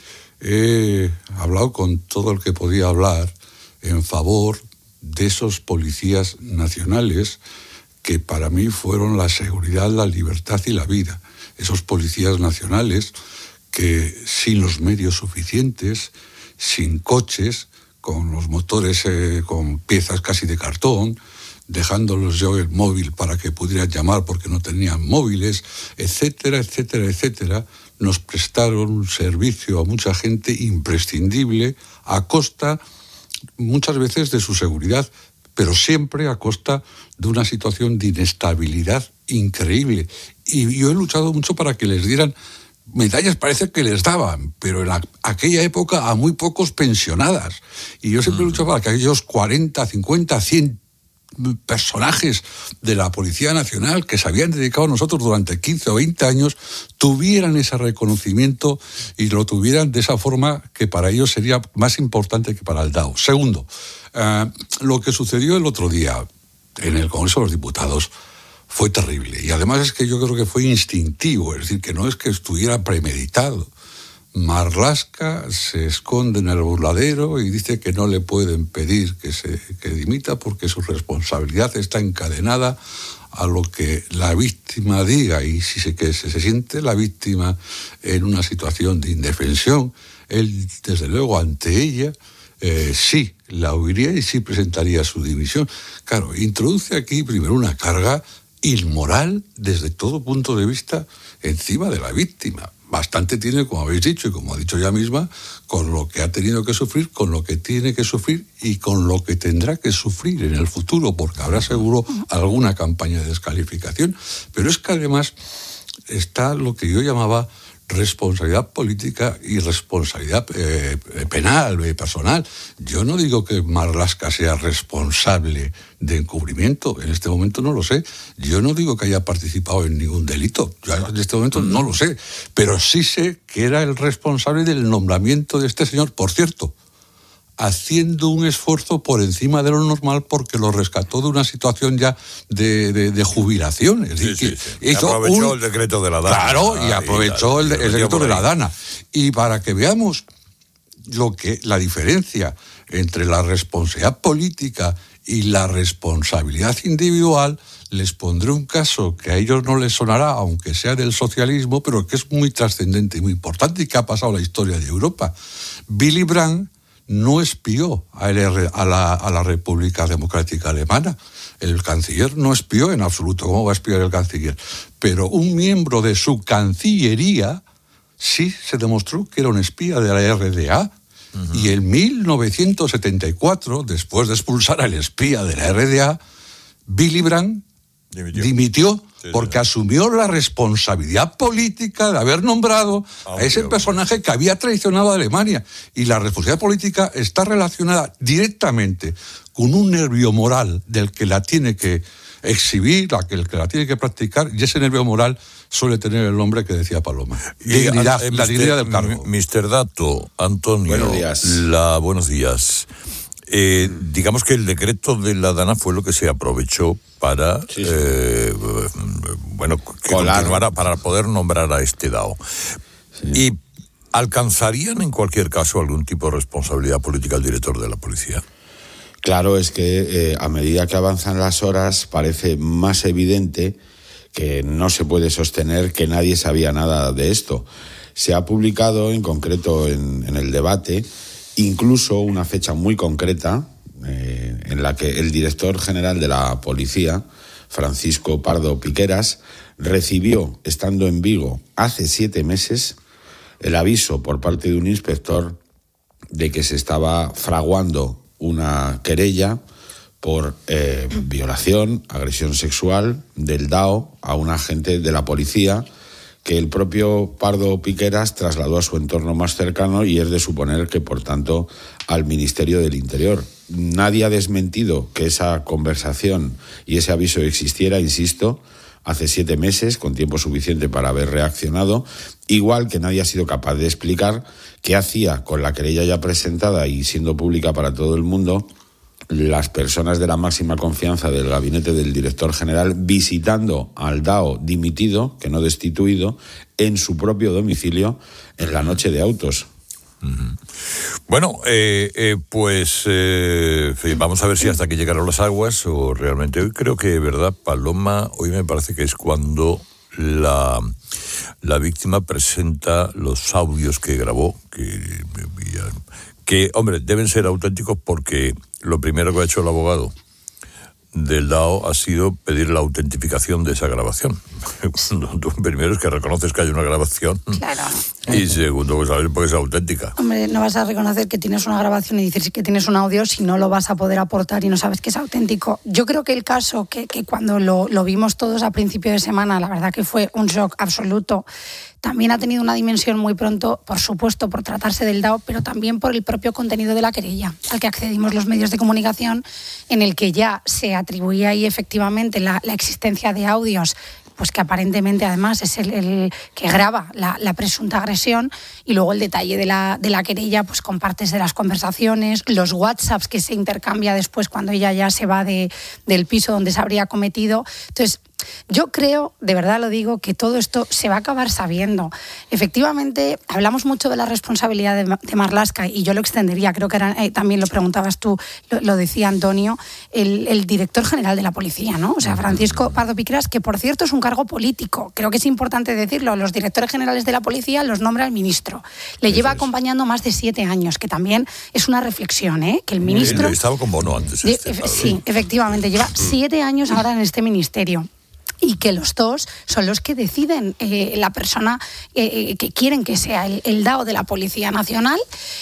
he hablado con todo el que podía hablar en favor de esos policías nacionales que para mí fueron la seguridad, la libertad y la vida. Esos policías nacionales que sin los medios suficientes, sin coches, con los motores eh, con piezas casi de cartón, dejándolos yo el móvil para que pudieran llamar porque no tenían móviles, etcétera, etcétera, etcétera, nos prestaron un servicio a mucha gente imprescindible a costa muchas veces de su seguridad, pero siempre a costa de una situación de inestabilidad increíble. Y yo he luchado mucho para que les dieran medallas, parece que les daban, pero en la, aquella época a muy pocos pensionadas. Y yo siempre he luchado para que aquellos cuarenta, cincuenta, cien personajes de la Policía Nacional que se habían dedicado a nosotros durante quince o veinte años tuvieran ese reconocimiento y lo tuvieran de esa forma que para ellos sería más importante que para el D A O. Segundo, eh, lo que sucedió el otro día en el Congreso de los Diputados fue terrible y además es que yo creo que fue instintivo, es decir, que no es que estuviera premeditado. Marlaska se esconde en el burladero y dice que no le pueden pedir que se que dimita porque su responsabilidad está encadenada a lo que la víctima diga y si se, que se, se siente la víctima en una situación de indefensión, él desde luego ante ella eh, sí la oiría y sí presentaría su dimisión. Claro, introduce aquí primero una carga inmoral desde todo punto de vista encima de la víctima. Bastante tiene, como habéis dicho y como ha dicho ella misma, con lo que ha tenido que sufrir, con lo que tiene que sufrir y con lo que tendrá que sufrir en el futuro, porque habrá seguro alguna campaña de descalificación. Pero es que además está lo que yo llamaba responsabilidad política y responsabilidad eh, penal, eh, personal. Yo no digo que Marlaska sea responsable de encubrimiento, en este momento no lo sé. Yo no digo que haya participado en ningún delito, yo en este momento no lo sé, pero sí sé que era el responsable del nombramiento de este señor, por cierto, haciendo un esfuerzo por encima de lo normal porque lo rescató de una situación ya de, de, de jubilación. Es decir, sí, que sí, sí. Y aprovechó un... el decreto de la Dana. Claro, y aprovechó ah, y el, el decreto de la Dana. Y para que veamos lo que la diferencia entre la responsabilidad política y la responsabilidad individual, les pondré un caso que a ellos no les sonará, aunque sea del socialismo, pero que es muy trascendente y muy importante y que ha pasado a la historia de Europa. Willy Brandt no espió a la, a la República Democrática Alemana. El canciller no espió en absoluto. ¿Cómo va a espiar el canciller? Pero un miembro de su cancillería sí se demostró que era un espía de la R D A. Uh-huh. Y en mil novecientos setenta y cuatro, después de expulsar al espía de la R D A, Willy Brandt dimitió, dimitió sí, porque sí. asumió la responsabilidad política de haber nombrado ah, a ese personaje que había traicionado a Alemania. Y la responsabilidad política está relacionada directamente con un nervio moral del que la tiene que exhibir, la que, el que la tiene que practicar, y ese nervio moral suele tener el nombre que decía Paloma. Dignidad, eh, la dignidad del cargo. mister Dato, Antonio. Buenos días. La, buenos días. Eh, digamos que el decreto de la Dana fue lo que se aprovechó para, sí, sí. Eh, bueno, que continuara, para poder nombrar a este Dao. Sí. ¿Y alcanzarían en cualquier caso algún tipo de responsabilidad política al director de la policía? Claro, es que eh, a medida que avanzan las horas parece más evidente que no se puede sostener que nadie sabía nada de esto. Se ha publicado en concreto en, en el debate incluso una fecha muy concreta eh, en la que el director general de la policía, Francisco Pardo Piqueras, recibió, estando en Vigo hace siete meses, el aviso por parte de un inspector de que se estaba fraguando una querella por eh, violación, agresión sexual del Dao a un agente de la policía que el propio Pardo Piqueras trasladó a su entorno más cercano y es de suponer que, por tanto, al Ministerio del Interior. Nadie ha desmentido que esa conversación y ese aviso existiera, insisto, hace siete meses, con tiempo suficiente para haber reaccionado, igual que nadie ha sido capaz de explicar qué hacía con la querella ya presentada y siendo pública para todo el mundo las personas de la máxima confianza del gabinete del director general visitando al Dao dimitido, que no destituido, en su propio domicilio en la noche de autos. Uh-huh. Bueno, eh, eh, pues eh, vamos a ver si hasta aquí llegaron las aguas o realmente hoy creo que, verdad, Paloma, hoy me parece que es cuando la, la víctima presenta los audios que grabó, que, que, hombre, deben ser auténticos porque lo primero que ha hecho el abogado del Dao ha sido pedir la autentificación de esa grabación. Tú primero es que reconoces que hay una grabación. Claro. Y segundo, pues saber por qué es auténtica. Hombre, no vas a reconocer que tienes una grabación y decir que tienes un audio si no lo vas a poder aportar y no sabes que es auténtico. Yo creo que el caso, que, que cuando lo, lo vimos todos a principio de semana, la verdad que fue un shock absoluto. También ha tenido una dimensión muy pronto, por supuesto, por tratarse del Dao, pero también por el propio contenido de la querella, al que accedimos los medios de comunicación, en el que ya se atribuía ahí efectivamente la, la existencia de audios, pues que aparentemente además es el, el que graba la, la presunta agresión, y luego el detalle de la, de la querella, pues con partes de las conversaciones, los WhatsApps que se intercambia después cuando ella ya se va de, del piso donde se habría cometido. Entonces, yo creo, de verdad lo digo, que todo esto se va a acabar sabiendo. Efectivamente, hablamos mucho de la responsabilidad de, de Marlaska, y yo lo extendería, creo que era, eh, también lo preguntabas tú, lo, lo decía Antonio, el, el director general de la policía, ¿no? O sea, Francisco Pardo Piqueras, que por cierto es un cargo político, creo que es importante decirlo, los directores generales de la policía los nombra el ministro. Le Eso lleva es. acompañando más de siete años, que también es una reflexión, ¿eh? Que el ministro... Él estaba con Bono antes. De, este, sí, efectivamente, lleva siete años ahora en este ministerio. Y que los dos son los que deciden eh, la persona eh, que quieren que sea el, el Dao de la Policía Nacional,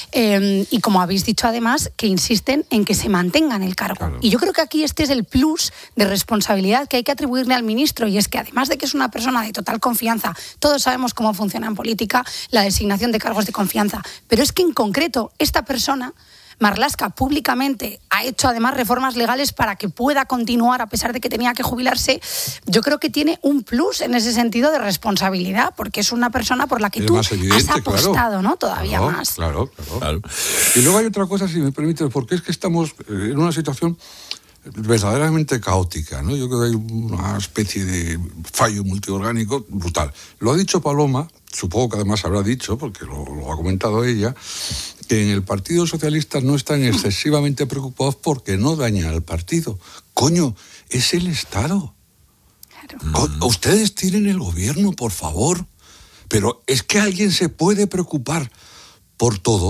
eh, y como habéis dicho además, que insisten en que se mantenga en el cargo. Claro. Y yo creo que aquí este es el plus de responsabilidad que hay que atribuirle al ministro, y es que además de que es una persona de total confianza, todos sabemos cómo funciona en política la designación de cargos de confianza, pero es que en concreto esta persona, Marlaska, públicamente ha hecho además reformas legales para que pueda continuar a pesar de que tenía que jubilarse. Yo creo que tiene un plus en ese sentido de responsabilidad, porque es una persona por la que es tú evidente, has apostado, claro. ¿no? Todavía claro, más. Claro, claro, claro. Y luego hay otra cosa, si me permite, porque es que estamos en una situación verdaderamente caótica, ¿no? Yo creo que hay una especie de fallo multiorgánico brutal. Lo ha dicho Paloma, supongo que además habrá dicho, porque lo, lo ha comentado ella, que en el Partido Socialista no están excesivamente preocupados porque no dañan al partido. Coño, es el Estado. Claro. Ustedes tienen el gobierno, por favor. Pero es que alguien se puede preocupar por todo.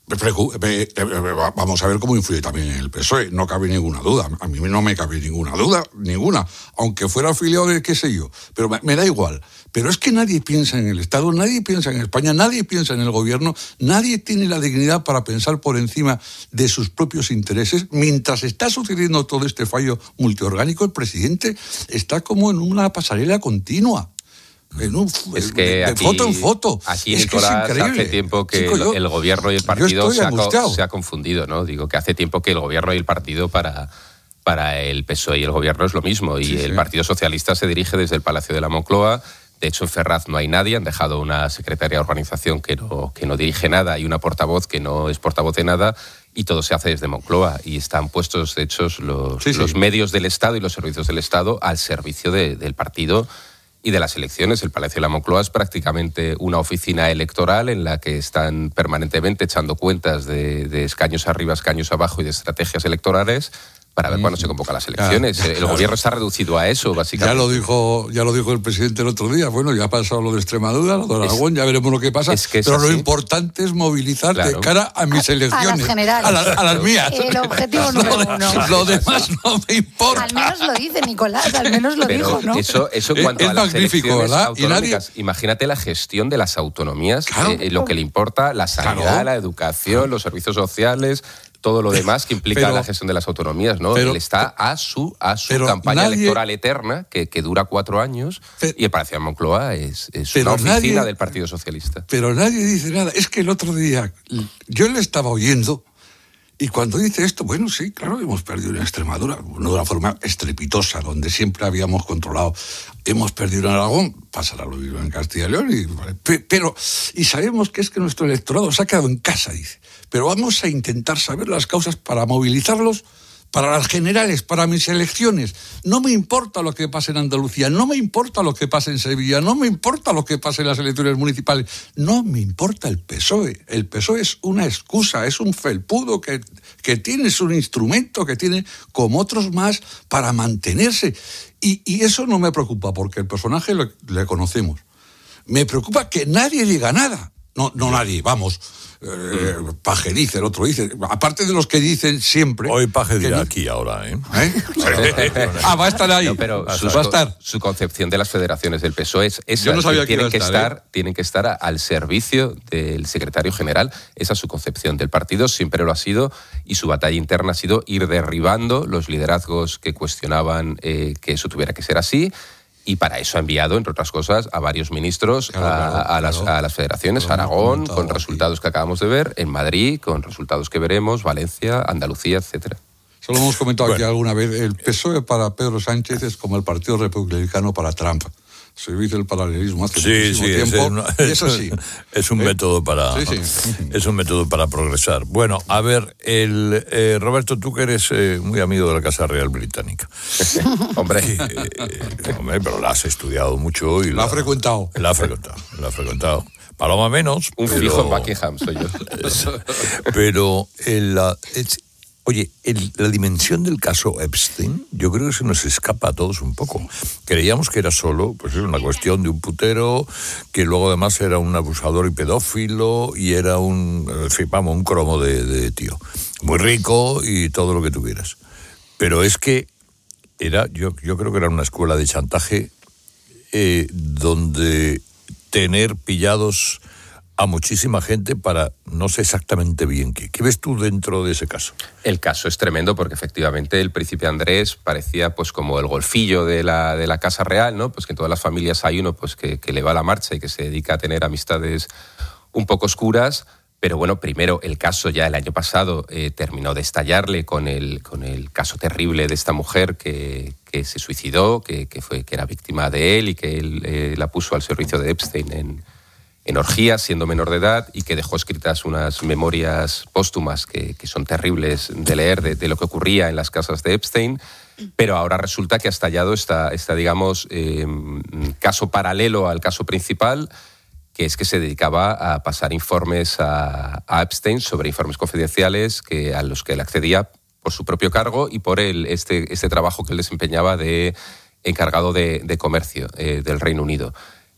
Vamos a ver cómo influye también en el P S O E, no cabe ninguna duda. A mí no me cabe ninguna duda, ninguna. Aunque fuera afiliado de qué sé yo, pero me, me da igual. Pero es que nadie piensa en el Estado, nadie piensa en España, nadie piensa en el gobierno, nadie tiene la dignidad para pensar por encima de sus propios intereses. Mientras está sucediendo todo este fallo multiorgánico, el presidente está como en una pasarela continua. En un, es que de, aquí, de foto en foto. Aquí, es Nicolás, que es hace tiempo que Chico, yo, el gobierno y el partido se ha, co- se ha confundido, ¿no? Digo que hace tiempo que el gobierno y el partido para, para el P S O E y el gobierno es lo mismo. Y sí, el sí. Partido Socialista se dirige desde el Palacio de la Moncloa. De hecho, en Ferraz no hay nadie. Han dejado una secretaria de organización que no, que no dirige nada y una portavoz que no es portavoz de nada. Y todo se hace desde Moncloa. Y están puestos, de hecho, los, sí, sí. los medios del Estado y los servicios del Estado al servicio de, del partido y de las elecciones. El Palacio de la Moncloa es prácticamente una oficina electoral en la que están permanentemente echando cuentas de, de escaños arriba, escaños abajo y de estrategias electorales para ver cuándo se convocan las elecciones. Claro, el claro. gobierno está reducido a eso, básicamente. Ya lo dijo, ya lo dijo el presidente el otro día. Bueno, ya ha pasado lo de Extremadura, lo de Aragón, es, ya veremos lo que pasa. Es que es pero así. Lo importante es movilizar claro. de cara a mis a, elecciones. A las generales. A, la, a las mías. El objetivo número lo, uno. Lo demás no me importa. Al menos lo dice Nicolás, al menos lo pero dijo, ¿no? Eso, eso en cuanto es, a es las magnífico, elecciones ¿verdad? autonómicas. Nadie... Imagínate la gestión de las autonomías, claro. eh, lo que le importa, la sanidad, claro. la educación, claro. los servicios sociales... todo lo demás que implica pero, la gestión de las autonomías, ¿no? Pero, Él está a su, a su campaña nadie, electoral eterna, que, que dura cuatro años, pero, y el Palacio de Moncloa es, es una oficina nadie, del Partido Socialista. Pero nadie dice nada. Es que el otro día yo le estaba oyendo, y cuando dice esto, bueno, sí, claro, hemos perdido en Extremadura, no de una forma estrepitosa, donde siempre habíamos controlado. Hemos perdido en Aragón, pasará lo mismo en Castilla y León, y, pero, y sabemos que es que nuestro electorado se ha quedado en casa, dice. Pero vamos a intentar saber las causas para movilizarlos para las generales, para mis elecciones. No me importa lo que pase en Andalucía, no me importa lo que pase en Sevilla, no me importa lo que pase en las elecciones municipales, no me importa el P S O E. El P S O E es una excusa, es un felpudo que, que tiene, es un instrumento que tiene, como otros más, para mantenerse. Y, y eso no me preocupa, porque el personaje le, le conocemos. Me preocupa que nadie diga nada. No, no nadie, vamos... Eh, Paje dice, el otro dice, aparte de los que dicen siempre... Hoy Paje dirá que, aquí ahora, ¿eh? ¿Eh? ah, va a estar ahí. No, pero su, su, va a estar. Su concepción de las federaciones del P S O E es esa. Yo no sabía que tienen, iba a que estar, estar, ¿eh? tienen que estar al servicio del secretario general. Esa es su concepción del partido, siempre lo ha sido, y su batalla interna ha sido ir derribando los liderazgos que cuestionaban eh, que eso tuviera que ser así. Y para eso ha enviado, entre otras cosas, a varios ministros claro, a, claro, a, las, claro. a las federaciones, claro, Aragón, con resultados aquí. que acabamos de ver, en Madrid, con resultados que veremos, Valencia, Andalucía, etcétera. Solo hemos comentado bueno. aquí alguna vez, el P S O E para Pedro Sánchez es como el Partido Republicano para Trump. Se dice el paralelismo hace sí, muchísimo sí, tiempo. Es, una, eso sí. Es un ¿Eh? método para sí, sí. es un método para progresar. Bueno, a ver, el eh, Roberto, tú que eres eh, muy amigo de la Casa Real Británica. hombre, eh, eh, hombre, pero la has estudiado mucho y la, la ha frecuentado. La ha frecuentado, la ha frecuentado. Paloma menos. Un pero, fijo en Buckingham soy yo. Pero el, la, es, Oye, el, la dimensión del caso Epstein, yo creo que se nos escapa a todos un poco. Creíamos que era solo, pues es una cuestión de un putero, que luego además era un abusador y pedófilo, y era un, en fin, vamos, un cromo de, de tío. Muy rico y todo lo que tuvieras. Pero es que era, yo, yo creo que era una escuela de chantaje eh, donde tener pillados a muchísima gente para no sé exactamente bien qué. ¿Qué ves tú dentro de ese caso? El caso es tremendo porque efectivamente el príncipe Andrés parecía pues como el golfillo de la, de la Casa Real, ¿no? Pues que en todas las familias hay uno pues que, que le va a la marcha y que se dedica a tener amistades un poco oscuras. Pero bueno, primero el caso ya el año pasado eh, terminó de estallarle con el, con el caso terrible de esta mujer que, que se suicidó, que, que, fue, que era víctima de él y que él eh, la puso al servicio de Epstein en... en orgías, siendo menor de edad, y que dejó escritas unas memorias póstumas que, que son terribles de leer de, de lo que ocurría en las casas de Epstein, pero ahora resulta que ha estallado esta, esta digamos, eh, caso paralelo al caso principal, que es que se dedicaba a pasar informes a, a Epstein sobre informes confidenciales que, a los que él accedía por su propio cargo y por el, este, este trabajo que él desempeñaba de encargado de, de comercio eh, del Reino Unido.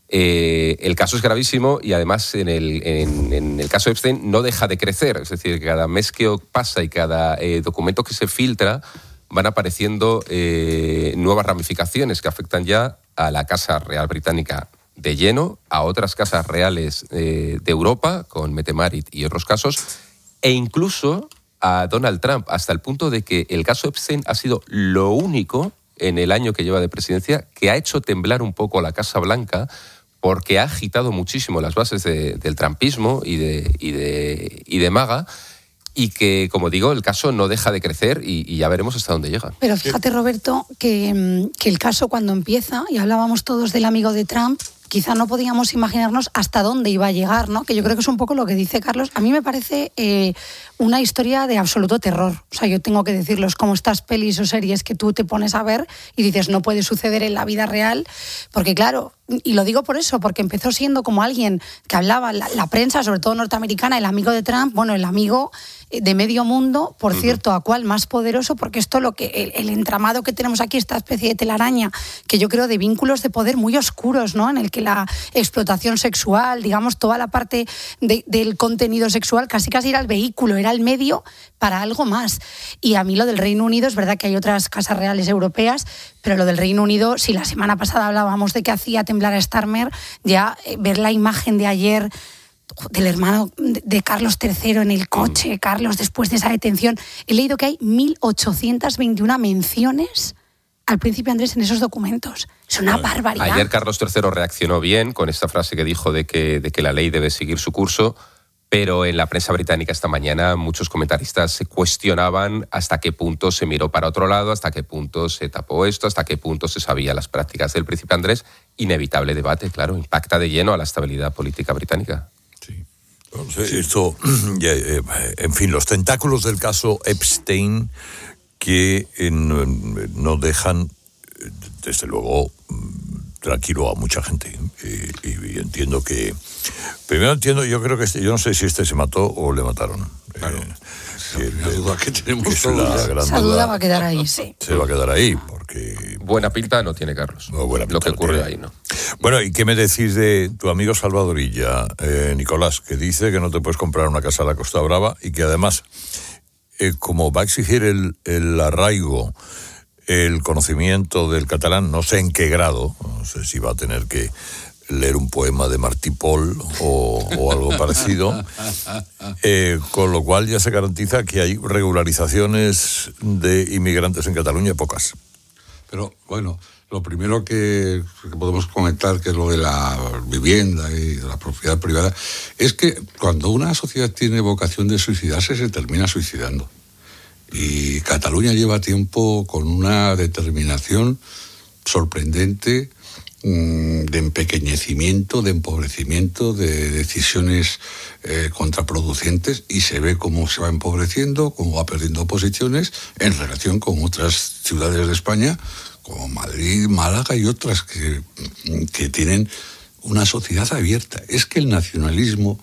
Eh, el caso es gravísimo y además en el, en, en el caso de Epstein no deja de crecer. Es decir, cada mes que pasa y cada eh, documento que se filtra van apareciendo eh, nuevas ramificaciones que afectan ya a la Casa Real Británica de lleno, a otras casas reales eh, de Europa, con Metemarit y otros casos, e incluso a Donald Trump, hasta el punto de que el caso Epstein ha sido lo único en el año que lleva de presidencia que ha hecho temblar un poco a la Casa Blanca, porque ha agitado muchísimo las bases de, del trumpismo y de, y, de, y de MAGA, y que, como digo, el caso no deja de crecer y, y ya veremos hasta dónde llega. Pero fíjate, Roberto, que, que el caso cuando empieza, y hablábamos todos del amigo de Trump, quizá no podíamos imaginarnos hasta dónde iba a llegar, ¿no? Que yo creo que es un poco lo que dice Carlos. A mí me parece eh, una historia de absoluto terror. O sea, yo tengo que decirlo, es como estas pelis o series que tú te pones a ver y dices, no puede suceder en la vida real, porque claro, y lo digo por eso, porque empezó siendo como alguien que hablaba, la, la prensa, sobre todo norteamericana, el amigo de Trump, bueno, el amigo de medio mundo, por uh-huh. cierto, a cuál más poderoso, porque esto lo que el, el entramado que tenemos aquí, esta especie de telaraña, que yo creo de vínculos de poder muy oscuros, ¿no? En el que la explotación sexual, digamos, toda la parte de, del contenido sexual casi casi era el vehículo, era el medio para algo más. Y a mí lo del Reino Unido, es verdad que hay otras casas reales europeas, pero lo del Reino Unido, si la semana pasada hablábamos de que hacía temblar a Starmer, ya eh, ver la imagen de ayer del hermano de Carlos tercero en el coche, mm. Carlos, después de esa detención, he leído que hay mil ochocientas veintiuna menciones al príncipe Andrés en esos documentos. Es una barbaridad. Ayer Carlos tercero reaccionó bien con esta frase que dijo de que, de que la ley debe seguir su curso, pero en la prensa británica esta mañana muchos comentaristas se cuestionaban hasta qué punto se miró para otro lado, hasta qué punto se tapó esto, hasta qué punto se sabía las prácticas del príncipe Andrés. Inevitable debate, claro, impacta de lleno a la estabilidad política británica. Entonces, esto, en fin, los tentáculos del caso Epstein que no dejan, desde luego, tranquilo a mucha gente. Y, y entiendo que... Primero entiendo, yo creo que este, yo no sé si este se mató o le mataron. Claro. Eh, que, la duda que tenemos que todos. Esa duda va a quedar ahí, sí. Se va a quedar ahí, porque... Buena pinta no tiene Carlos. No, buena pinta lo que no ocurre tiene. ahí, ¿no? Bueno, ¿y qué me decís de tu amigo Salvadorilla, eh, Nicolás, que dice que no te puedes comprar una casa a la Costa Brava y que además, eh, como va a exigir el, el arraigo, el conocimiento del catalán, no sé en qué grado, no sé si va a tener que leer un poema de Martí Pol o, o algo parecido, eh, con lo cual ya se garantiza que hay regularizaciones de inmigrantes en Cataluña, pocas. Pero bueno, lo primero que, que podemos comentar, que es lo de la vivienda y de la propiedad privada, es que cuando una sociedad tiene vocación de suicidarse, se termina suicidando. Y Cataluña lleva tiempo con una determinación sorprendente de empequeñecimiento, de empobrecimiento, de decisiones eh, contraproducentes, y se ve cómo se va empobreciendo, cómo va perdiendo posiciones en relación con otras ciudades de España, como Madrid, Málaga y otras que, que tienen una sociedad abierta. Es que el nacionalismo,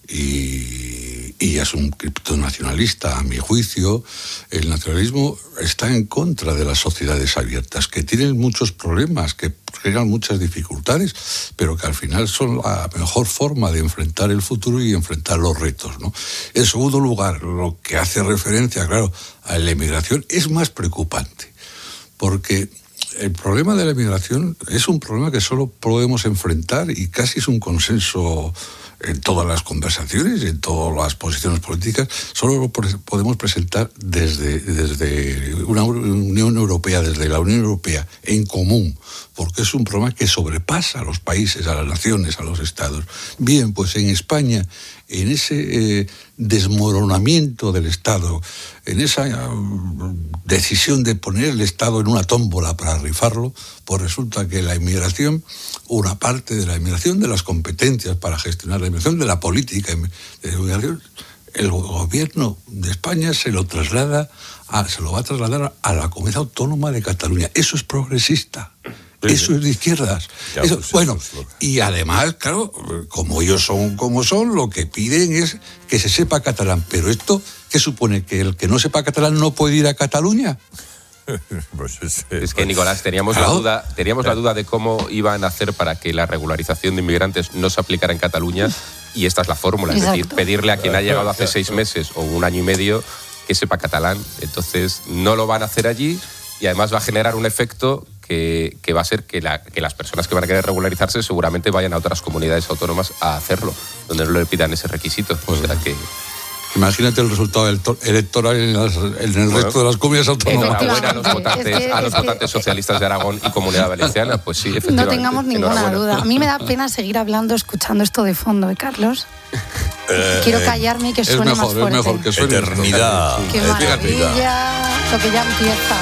y, y es un criptonacionalista a mi juicio, el nacionalismo está en contra de las sociedades abiertas, que tienen muchos problemas, que generan muchas dificultades, pero que al final son la mejor forma de enfrentar el futuro y enfrentar los retos, ¿no? En segundo lugar, lo que hace referencia, claro, a la emigración es más preocupante, porque el problema de la emigración es un problema que solo podemos enfrentar, y casi es un consenso en todas las conversaciones, en todas las posiciones políticas, solo lo podemos presentar desde, desde una Unión Europea, desde la Unión Europea en común, porque es un problema que sobrepasa a los países, a las naciones, a los estados. Bien, pues en España, en ese eh, desmoronamiento del Estado, en esa uh, decisión de poner el Estado en una tómbola para rifarlo, pues resulta que la inmigración, una parte de la inmigración, de las competencias para gestionar la inmigración, de la política de la inmigración, el gobierno de España se lo traslada, a, se lo va a trasladar a la Comunidad Autónoma de Cataluña. Eso es progresista. Eso es de izquierdas. Ya, Eso, pues, bueno, eso es lo que... y además, claro, como ellos son como son, lo que piden es que se sepa catalán. Pero esto, ¿qué supone? ¿Que el que no sepa catalán no puede ir a Cataluña? Pues es, es que, Nicolás, teníamos la duda teníamos la duda de cómo iban a hacer para que la regularización de inmigrantes no se aplicara en Cataluña, y esta es la fórmula, es decir, pedirle a quien ha llegado hace seis meses o un año y medio que sepa catalán. Entonces no lo van a hacer allí, y además va a generar un efecto que, que va a ser que, la, que las personas que van a querer regularizarse seguramente vayan a otras comunidades autónomas a hacerlo, donde no le pidan ese requisito. Pues, o sea que... Imagínate el resultado electoral en, las, en el bueno, resto de las comunidades autónomas. Enhorabuena a los votantes, es que, a los votantes que... socialistas de Aragón y Comunidad Valenciana. Pues sí, efectivamente. No tengamos ninguna duda. A mí me da pena seguir hablando, escuchando esto de fondo, ¿eh, Carlos? Eh, Quiero callarme y que suene mejor, más fuerte. Es mejor que suene. Eternidad. Qué maravilla, lo que ya empieza.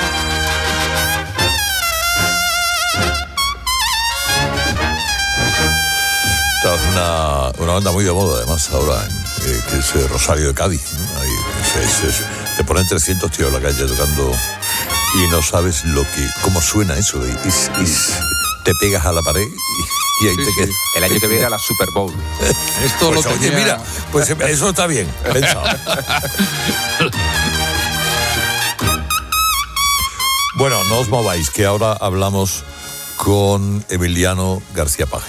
Esta es una, una banda muy de moda, además, ahora, eh, que es eh, Rosario de Cádiz, ¿no? Ahí, es, es, es, te ponen trescientos tíos en la calle tocando y no sabes lo que cómo suena eso. Y, y, y te pegas a la pared y, y ahí sí, te quedas. Sí. El año que viene a la Super Bowl. Esto pues, lo oye, tenía... mira, pues eso está bien pensado. Bueno, no os mováis, que ahora hablamos con Emiliano García Paje.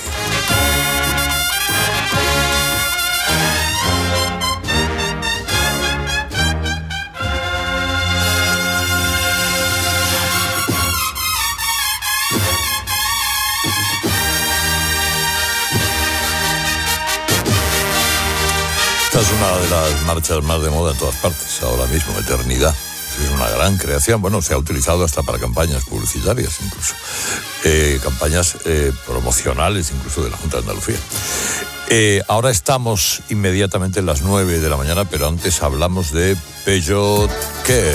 Esta es una de las marchas más de moda en todas partes, ahora mismo, Eternidad. Es una gran creación, bueno, se ha utilizado hasta para campañas publicitarias incluso, eh, campañas eh, promocionales incluso de la Junta de Andalucía. Eh, ahora estamos inmediatamente en las nueve de la mañana, pero antes hablamos de Peugeot Care.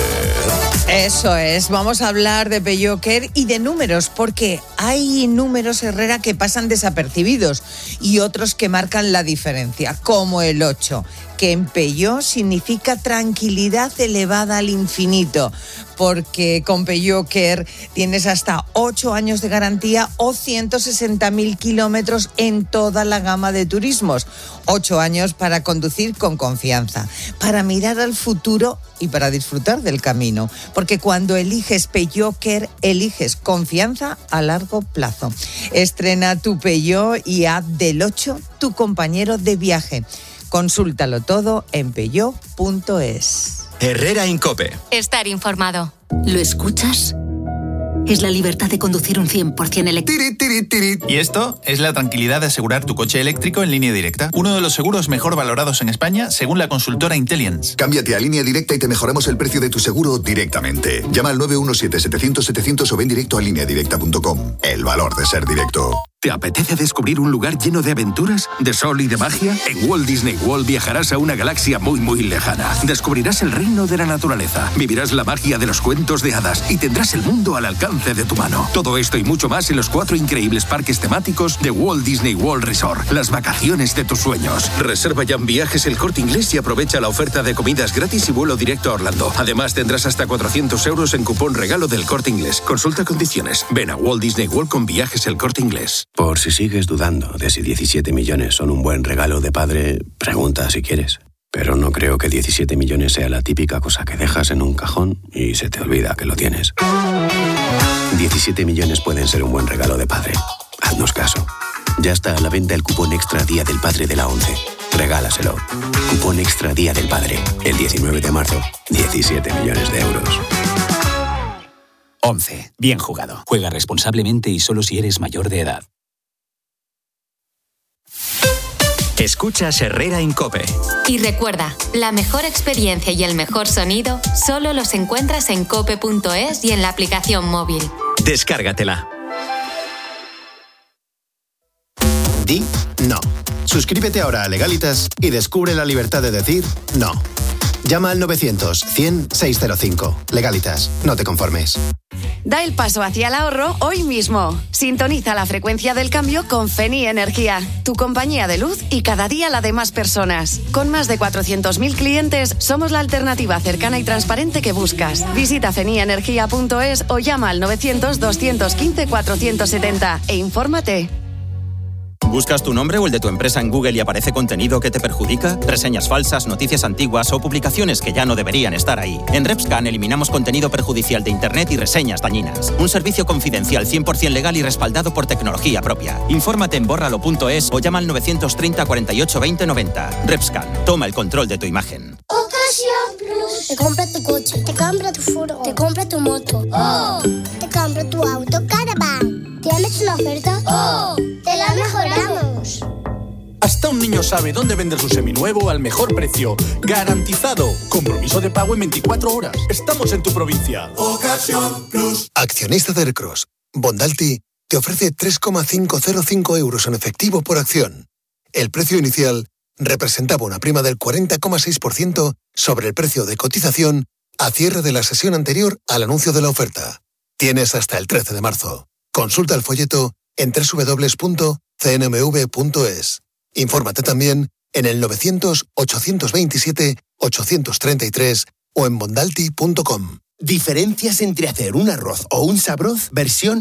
Eso es, vamos a hablar de Peugeot Care y de números, porque hay números, Herrera, que pasan desapercibidos y otros que marcan la diferencia, como el ocho, que en Peugeot significa tranquilidad elevada al infinito, porque con Peugeot Care tienes hasta ocho años de garantía o ciento sesenta mil kilómetros en toda la gama de turismos. ocho años para conducir con confianza, para mirar al futuro y para disfrutar del camino. Porque cuando eliges Peugeot Care, eliges confianza a largo plazo. Estrena tu Peugeot y haz del ocho tu compañero de viaje. Consúltalo todo en peugeot punto es. Herrera Incope. Estar informado. ¿Lo escuchas? Es la libertad de conducir un cien por ciento eléctrico. Y esto es la tranquilidad de asegurar tu coche eléctrico en Línea Directa. Uno de los seguros mejor valorados en España, según la consultora Intelliance. Cámbiate a Línea Directa y te mejoramos el precio de tu seguro directamente. Llama al nueve uno siete, setecientos, setecientos o ven directo a línea directa punto com. El valor de ser directo. ¿Te apetece descubrir un lugar lleno de aventuras, de sol y de magia? En Walt Disney World viajarás a una galaxia muy muy lejana. Descubrirás el reino de la naturaleza, vivirás la magia de los cuentos de hadas y tendrás el mundo al alcance de tu mano. Todo esto y mucho más en los cuatro increíbles parques temáticos de Walt Disney World Resort. Las vacaciones de tus sueños. Reserva ya en Viajes El Corte Inglés y aprovecha la oferta de comidas gratis y vuelo directo a Orlando. Además tendrás hasta cuatrocientos euros en cupón regalo del Corte Inglés. Consulta condiciones. Ven a Walt Disney World con Viajes El Corte Inglés. Por si sigues dudando de si diecisiete millones son un buen regalo de padre, pregunta si quieres. Pero no creo que diecisiete millones sea la típica cosa que dejas en un cajón y se te olvida que lo tienes. diecisiete millones pueden ser un buen regalo de padre. Haznos caso. Ya está a la venta el cupón extra Día del Padre de la ONCE. Regálaselo. Cupón extra Día del Padre. El diecinueve de marzo. diecisiete millones de euros. ONCE. Bien jugado. Juega responsablemente y solo si eres mayor de edad. Escuchas Herrera Incope. Y recuerda, la mejor experiencia y el mejor sonido solo los encuentras en cope punto es y en la aplicación móvil. Descárgatela. Di no. Suscríbete ahora a Legalitas y descubre la libertad de decir no. Llama al novecientos, cien, seiscientos cinco. Legalitas, no te conformes. Da el paso hacia el ahorro hoy mismo. Sintoniza la frecuencia del cambio con Feni Energía, tu compañía de luz y cada día la de más personas. Con más de cuatrocientos mil clientes, somos la alternativa cercana y transparente que buscas. Visita feni energía punto es o llama al novecientos, doscientos quince, cuatrocientos setenta e infórmate. ¿Buscas tu nombre o el de tu empresa en Google y aparece contenido que te perjudica? Reseñas falsas, noticias antiguas o publicaciones que ya no deberían estar ahí. En Repscan eliminamos contenido perjudicial de Internet y reseñas dañinas. Un servicio confidencial cien por ciento legal y respaldado por tecnología propia. Infórmate en bórralo punto es o llama al novecientos treinta, cuarenta y ocho, veinte, noventa. Repscan, toma el control de tu imagen. Ocasión Plus. Te compra tu coche, te compra tu furgo, te compra tu moto. ¡Oh! Te compra tu auto Caravan. ¿Tienes una oferta? ¡Oh! ¡Te la mejoramos! Hasta un niño sabe dónde vender su seminuevo al mejor precio. ¡Garantizado! Compromiso de pago en veinticuatro horas. Estamos en tu provincia. Ocasión Plus. Accionista de Aircross. Bondalti te ofrece tres coma quinientos cinco euros en efectivo por acción. El precio inicial representaba una prima del cuarenta coma seis por ciento sobre el precio de cotización a cierre de la sesión anterior al anuncio de la oferta. Tienes hasta el trece de marzo. Consulta el folleto en doble u doble u doble u punto c n m v punto es. Infórmate también en el novecientos, ochocientos veintisiete, ochocientos treinta y tres o en bondalti punto com. Diferencias entre hacer un arroz o un sabroz versión